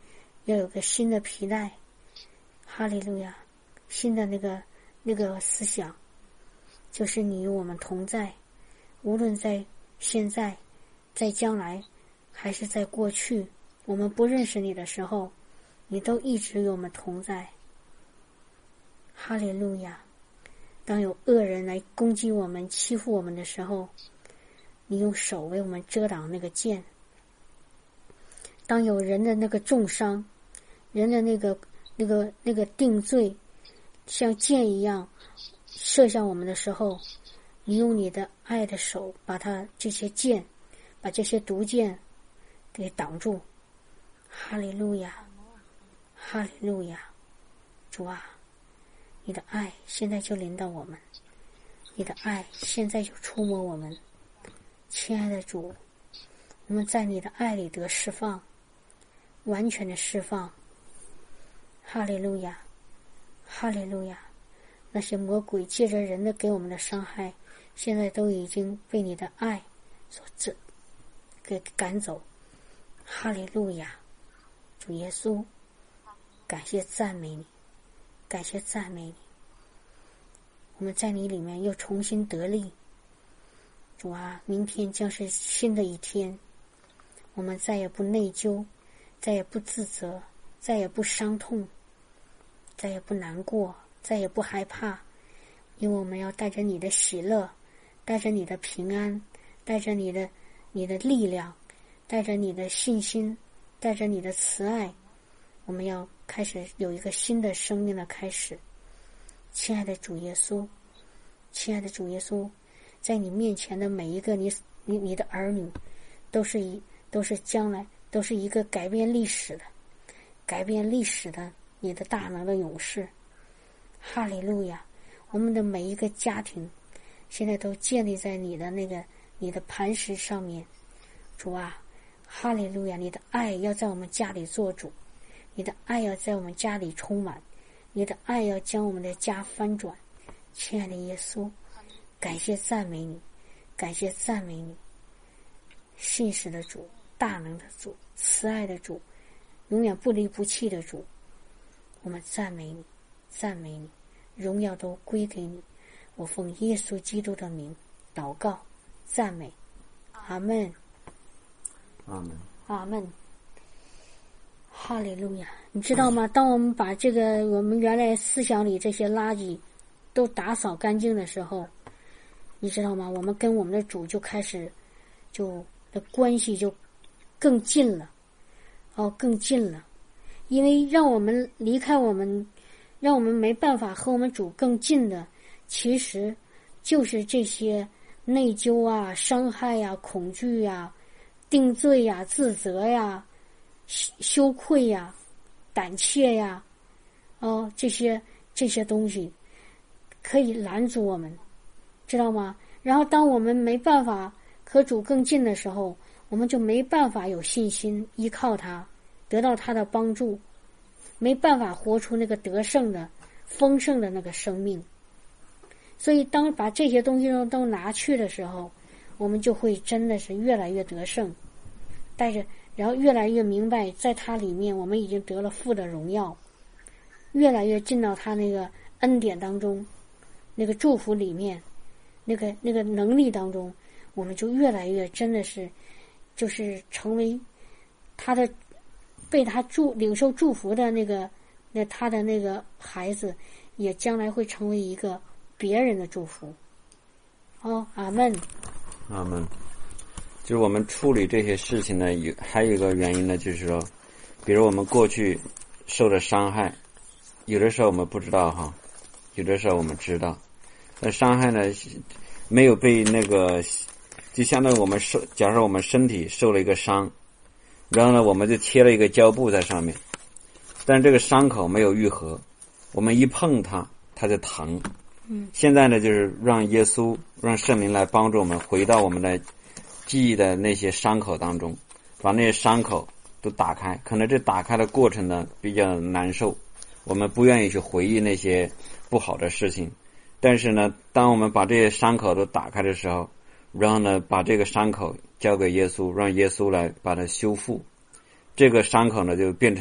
要有个新的皮带，哈利路亚，新的那个思想，就是你与我们同在，无论在现在，在将来，还是在过去，我们不认识你的时候，你都一直与我们同在。哈利路亚！当有恶人来攻击我们、欺负我们的时候，你用手为我们遮挡那个箭。当有人的那个重伤，人的那个定罪，像箭一样射向我们的时候，你用你的爱的手把这些箭，把这些毒箭给挡住。哈利路亚，哈利路亚！主啊，你的爱现在就临到我们，你的爱现在就触摸我们。亲爱的主，我们在你的爱里得释放，完全的释放。哈利路亚，哈利路亚！那些魔鬼借着人的给我们的伤害，现在都已经被你的爱所给赶走。哈利路亚！主耶稣，感谢赞美你，感谢赞美你。我们在你里面又重新得力。主啊，明天将是新的一天，我们再也不内疚，再也不自责，再也不伤痛，再也不难过，再也不害怕，因为我们要带着你的喜乐，带着你的平安，带着你的力量，带着你的信心，带着你的慈爱，我们要开始有一个新的生命的开始。亲爱的主耶稣，亲爱的主耶稣，在你面前的每一个你的儿女，都是将来都是一个改变历史的你的大能的勇士。哈利路亚！我们的每一个家庭现在都建立在你的磐石上面。主啊，哈利路亚！你的爱要在我们家里做主，你的爱要在我们家里充满，你的爱要将我们的家翻转。亲爱的耶稣，感谢赞美你，感谢赞美你，信实的主，大能的主，慈爱的主，永远不离不弃的主，我们赞美你，赞美你，荣耀都归给你。我奉耶稣基督的名祷告赞美，阿们， 阿门， 阿们。哈利路亚！你知道吗？当我们把我们原来思想里这些垃圾都打扫干净的时候，你知道吗？我们跟我们的主就开始的关系就更近了，更近了。因为让我们离开我们，让我们没办法和我们主更近的，其实就是这些内疚啊、伤害啊、恐惧啊、定罪啊、自责呀、羞愧呀、胆怯呀，这些东西可以拦阻我们，知道吗？然后当我们没办法和主更近的时候，我们就没办法有信心依靠他，得到他的帮助，没办法活出那个得胜的丰盛的那个生命。所以当把这些东西都拿去的时候，我们就会真的是越来越得胜，然后越来越明白，在他里面我们已经得了父的荣耀，越来越进到他那个恩典当中，那个祝福里面，那个能力当中，我们就越来越真的是就是成为他的被他领受祝福的他的那个孩子，也将来会成为一个别人的祝福。阿们， 阿们。就是我们处理这些事情呢，还有一个原因呢，就是说，比如我们过去受的伤害，有的时候我们不知道哈，有的时候我们知道，那伤害呢没有被就相当于假如我们身体受了一个伤，然后呢我们就贴了一个胶布在上面，但是这个伤口没有愈合，我们一碰它就疼。现在呢就是让耶稣让圣灵来帮助我们回到我们的记忆的那些伤口当中，把那些伤口都打开。可能这打开的过程呢比较难受，我们不愿意去回忆那些不好的事情，但是呢当我们把这些伤口都打开的时候，然后呢把这个伤口交给耶稣，让耶稣来把它修复，这个伤口呢就变成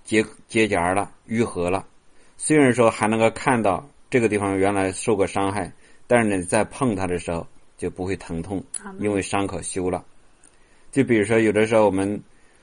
结痂了，愈合了。虽然说还能够看到这个地方原来受过伤害，但是呢，在碰它的时候就不会疼痛，因为伤口修了。就比如说，有的时候我们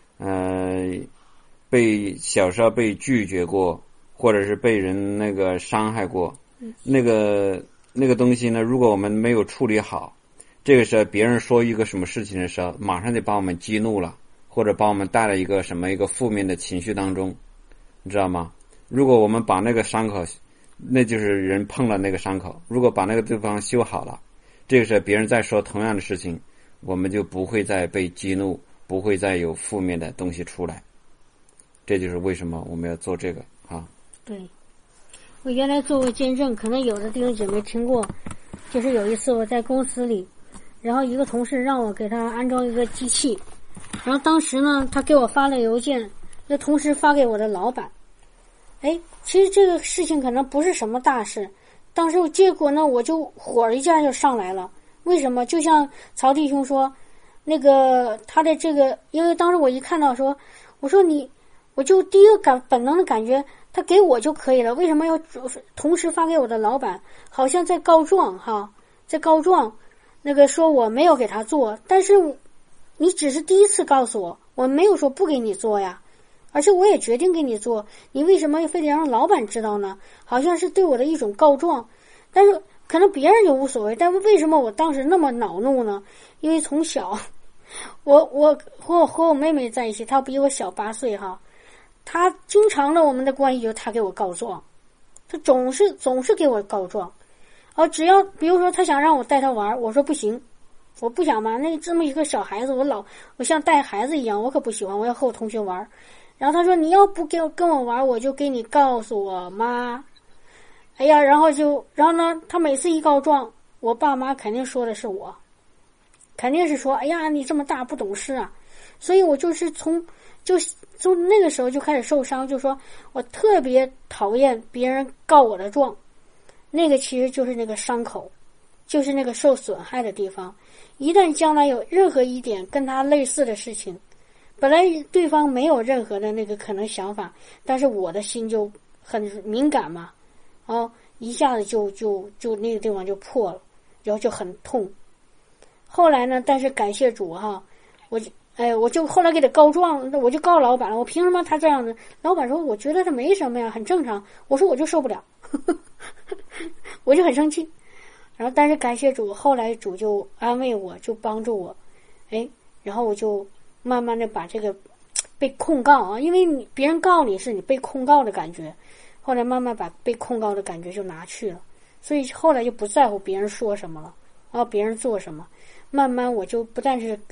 小时候被拒绝过，或者是被人那个伤害过，那个东西呢，如果我们没有处理好，这个时候别人说一个什么事情的时候，马上就把我们激怒了，或者把我们带了一个负面的情绪当中，你知道吗？如果我们把那个伤口，那就是人碰了那个伤口，如果把那个地方修好了，这个时候别人再说同样的事情，我们就不会再被激怒，不会再有负面的东西出来。这就是为什么我们要做这个啊。 对，我原来做过见证，可能有的弟兄姐妹听过，就是有一次我在公司里，然后一个同事让我给他安装一个机器，然后当时呢他给我发了邮件，那同时发给我的老板。其实这个事情可能不是什么大事，当时结果呢我就火一下就上来了。为什么？就像曹弟兄说，那个他的这个，因为当时我一看到说，我说我就第一个本能的感觉，他给我就可以了，为什么要同时发给我的老板？好像在告状哈，在告状，那个说我没有给他做，但是你只是第一次告诉我，我没有说不给你做呀，而且我也决定给你做，你为什么非得让老板知道呢？好像是对我的一种告状，但是可能别人就无所谓，但是为什么我当时那么恼怒呢？因为从小，我和我妹妹在一起，她比我小8岁哈，她经常的我们的关系就是她给我告状，她总是给我告状，只要比如说她想让我带她玩，我说不行，我不想嘛，那这么一个小孩子，我像带孩子一样，我可不喜欢，我要和我同学玩。然后她说你要不跟我玩，我就给你告诉我妈。然后呢，她每次一告状，我爸妈肯定说的是我，肯定是说你这么大不懂事啊。所以我就是从那个时候就开始受伤，就说我特别讨厌别人告我的状，那个其实就是那个伤口，就是那个受损害的地方。一旦将来有任何一点跟他类似的事情，本来对方没有任何的那个可能想法，但是我的心就很敏感嘛，一下子就那个地方就破了，然后就很痛。后来呢，但是感谢主哈，我就后来给他告状，我就告老板了。我凭什么他这样子？老板说我觉得他没什么呀，很正常。我说我就受不了，我就很生气。然后但是感谢主，后来主就安慰我，就帮助我，然后我就慢慢的把这个被控告因为别人告你是你被控告的感觉，后来慢慢把被控告的感觉就拿去了，所以后来就不在乎别人说什么了，别人做什么，慢慢我就不但是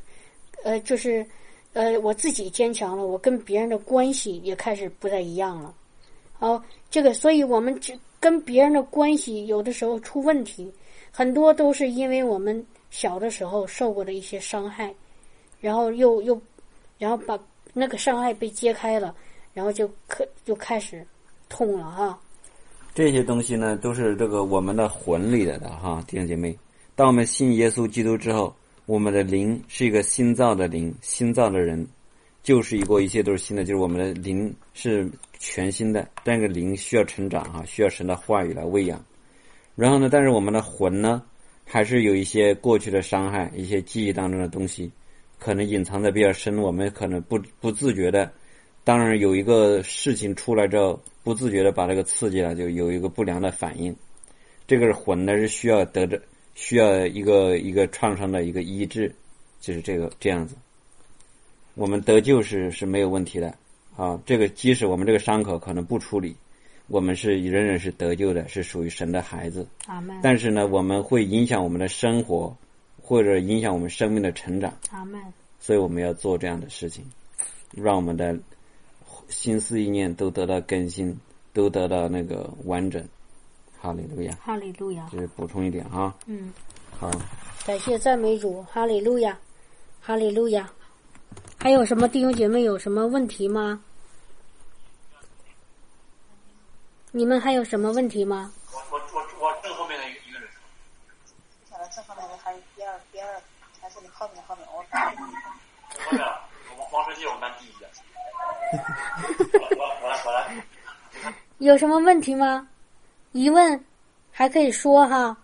我自己坚强了，我跟别人的关系也开始不太一样了。所以我们跟别人的关系有的时候出问题，很多都是因为我们小的时候受过的一些伤害，然后然后把那个伤害被揭开了，然后就开始痛了哈。 这些东西呢，都是这个我们的魂里的哈，弟兄姐妹。当我们信耶稣基督之后，我们的灵是一个新造的灵，新造的人，就是一切都是新的，就是我们的灵是全新的，但是灵需要成长需要神的话语来喂养。然后呢，但是我们的魂呢，还是有一些过去的伤害，一些记忆当中的东西，可能隐藏的比较深，我们可能不自觉的，当然有一个事情出来之后，不自觉的把这个刺激了，就有一个不良的反应。这个魂呢是需要一个创伤的一个医治，就是这样子。我们得救是没有问题的这个即使我们这个伤口可能不处理，我们仍然是得救的，是属于神的孩子。 阿们。 但是呢，我们会影响我们的生活，或者影响我们生命的成长。 阿们。 所以我们要做这样的事情，让我们的心思意念都得到更新，都得到那个完整。哈利路亚， 哈利路亚。 就是补充一点好， 感谢赞美主，哈利路亚，哈利路亚。还有什么弟兄姐妹有什么问题吗？你们还有什么问题吗？ 我正后面的一个人。 想到正后面的还有第二，还是你后面我后面王世界我班第一的。我有什么问题吗？疑问还可以说哈。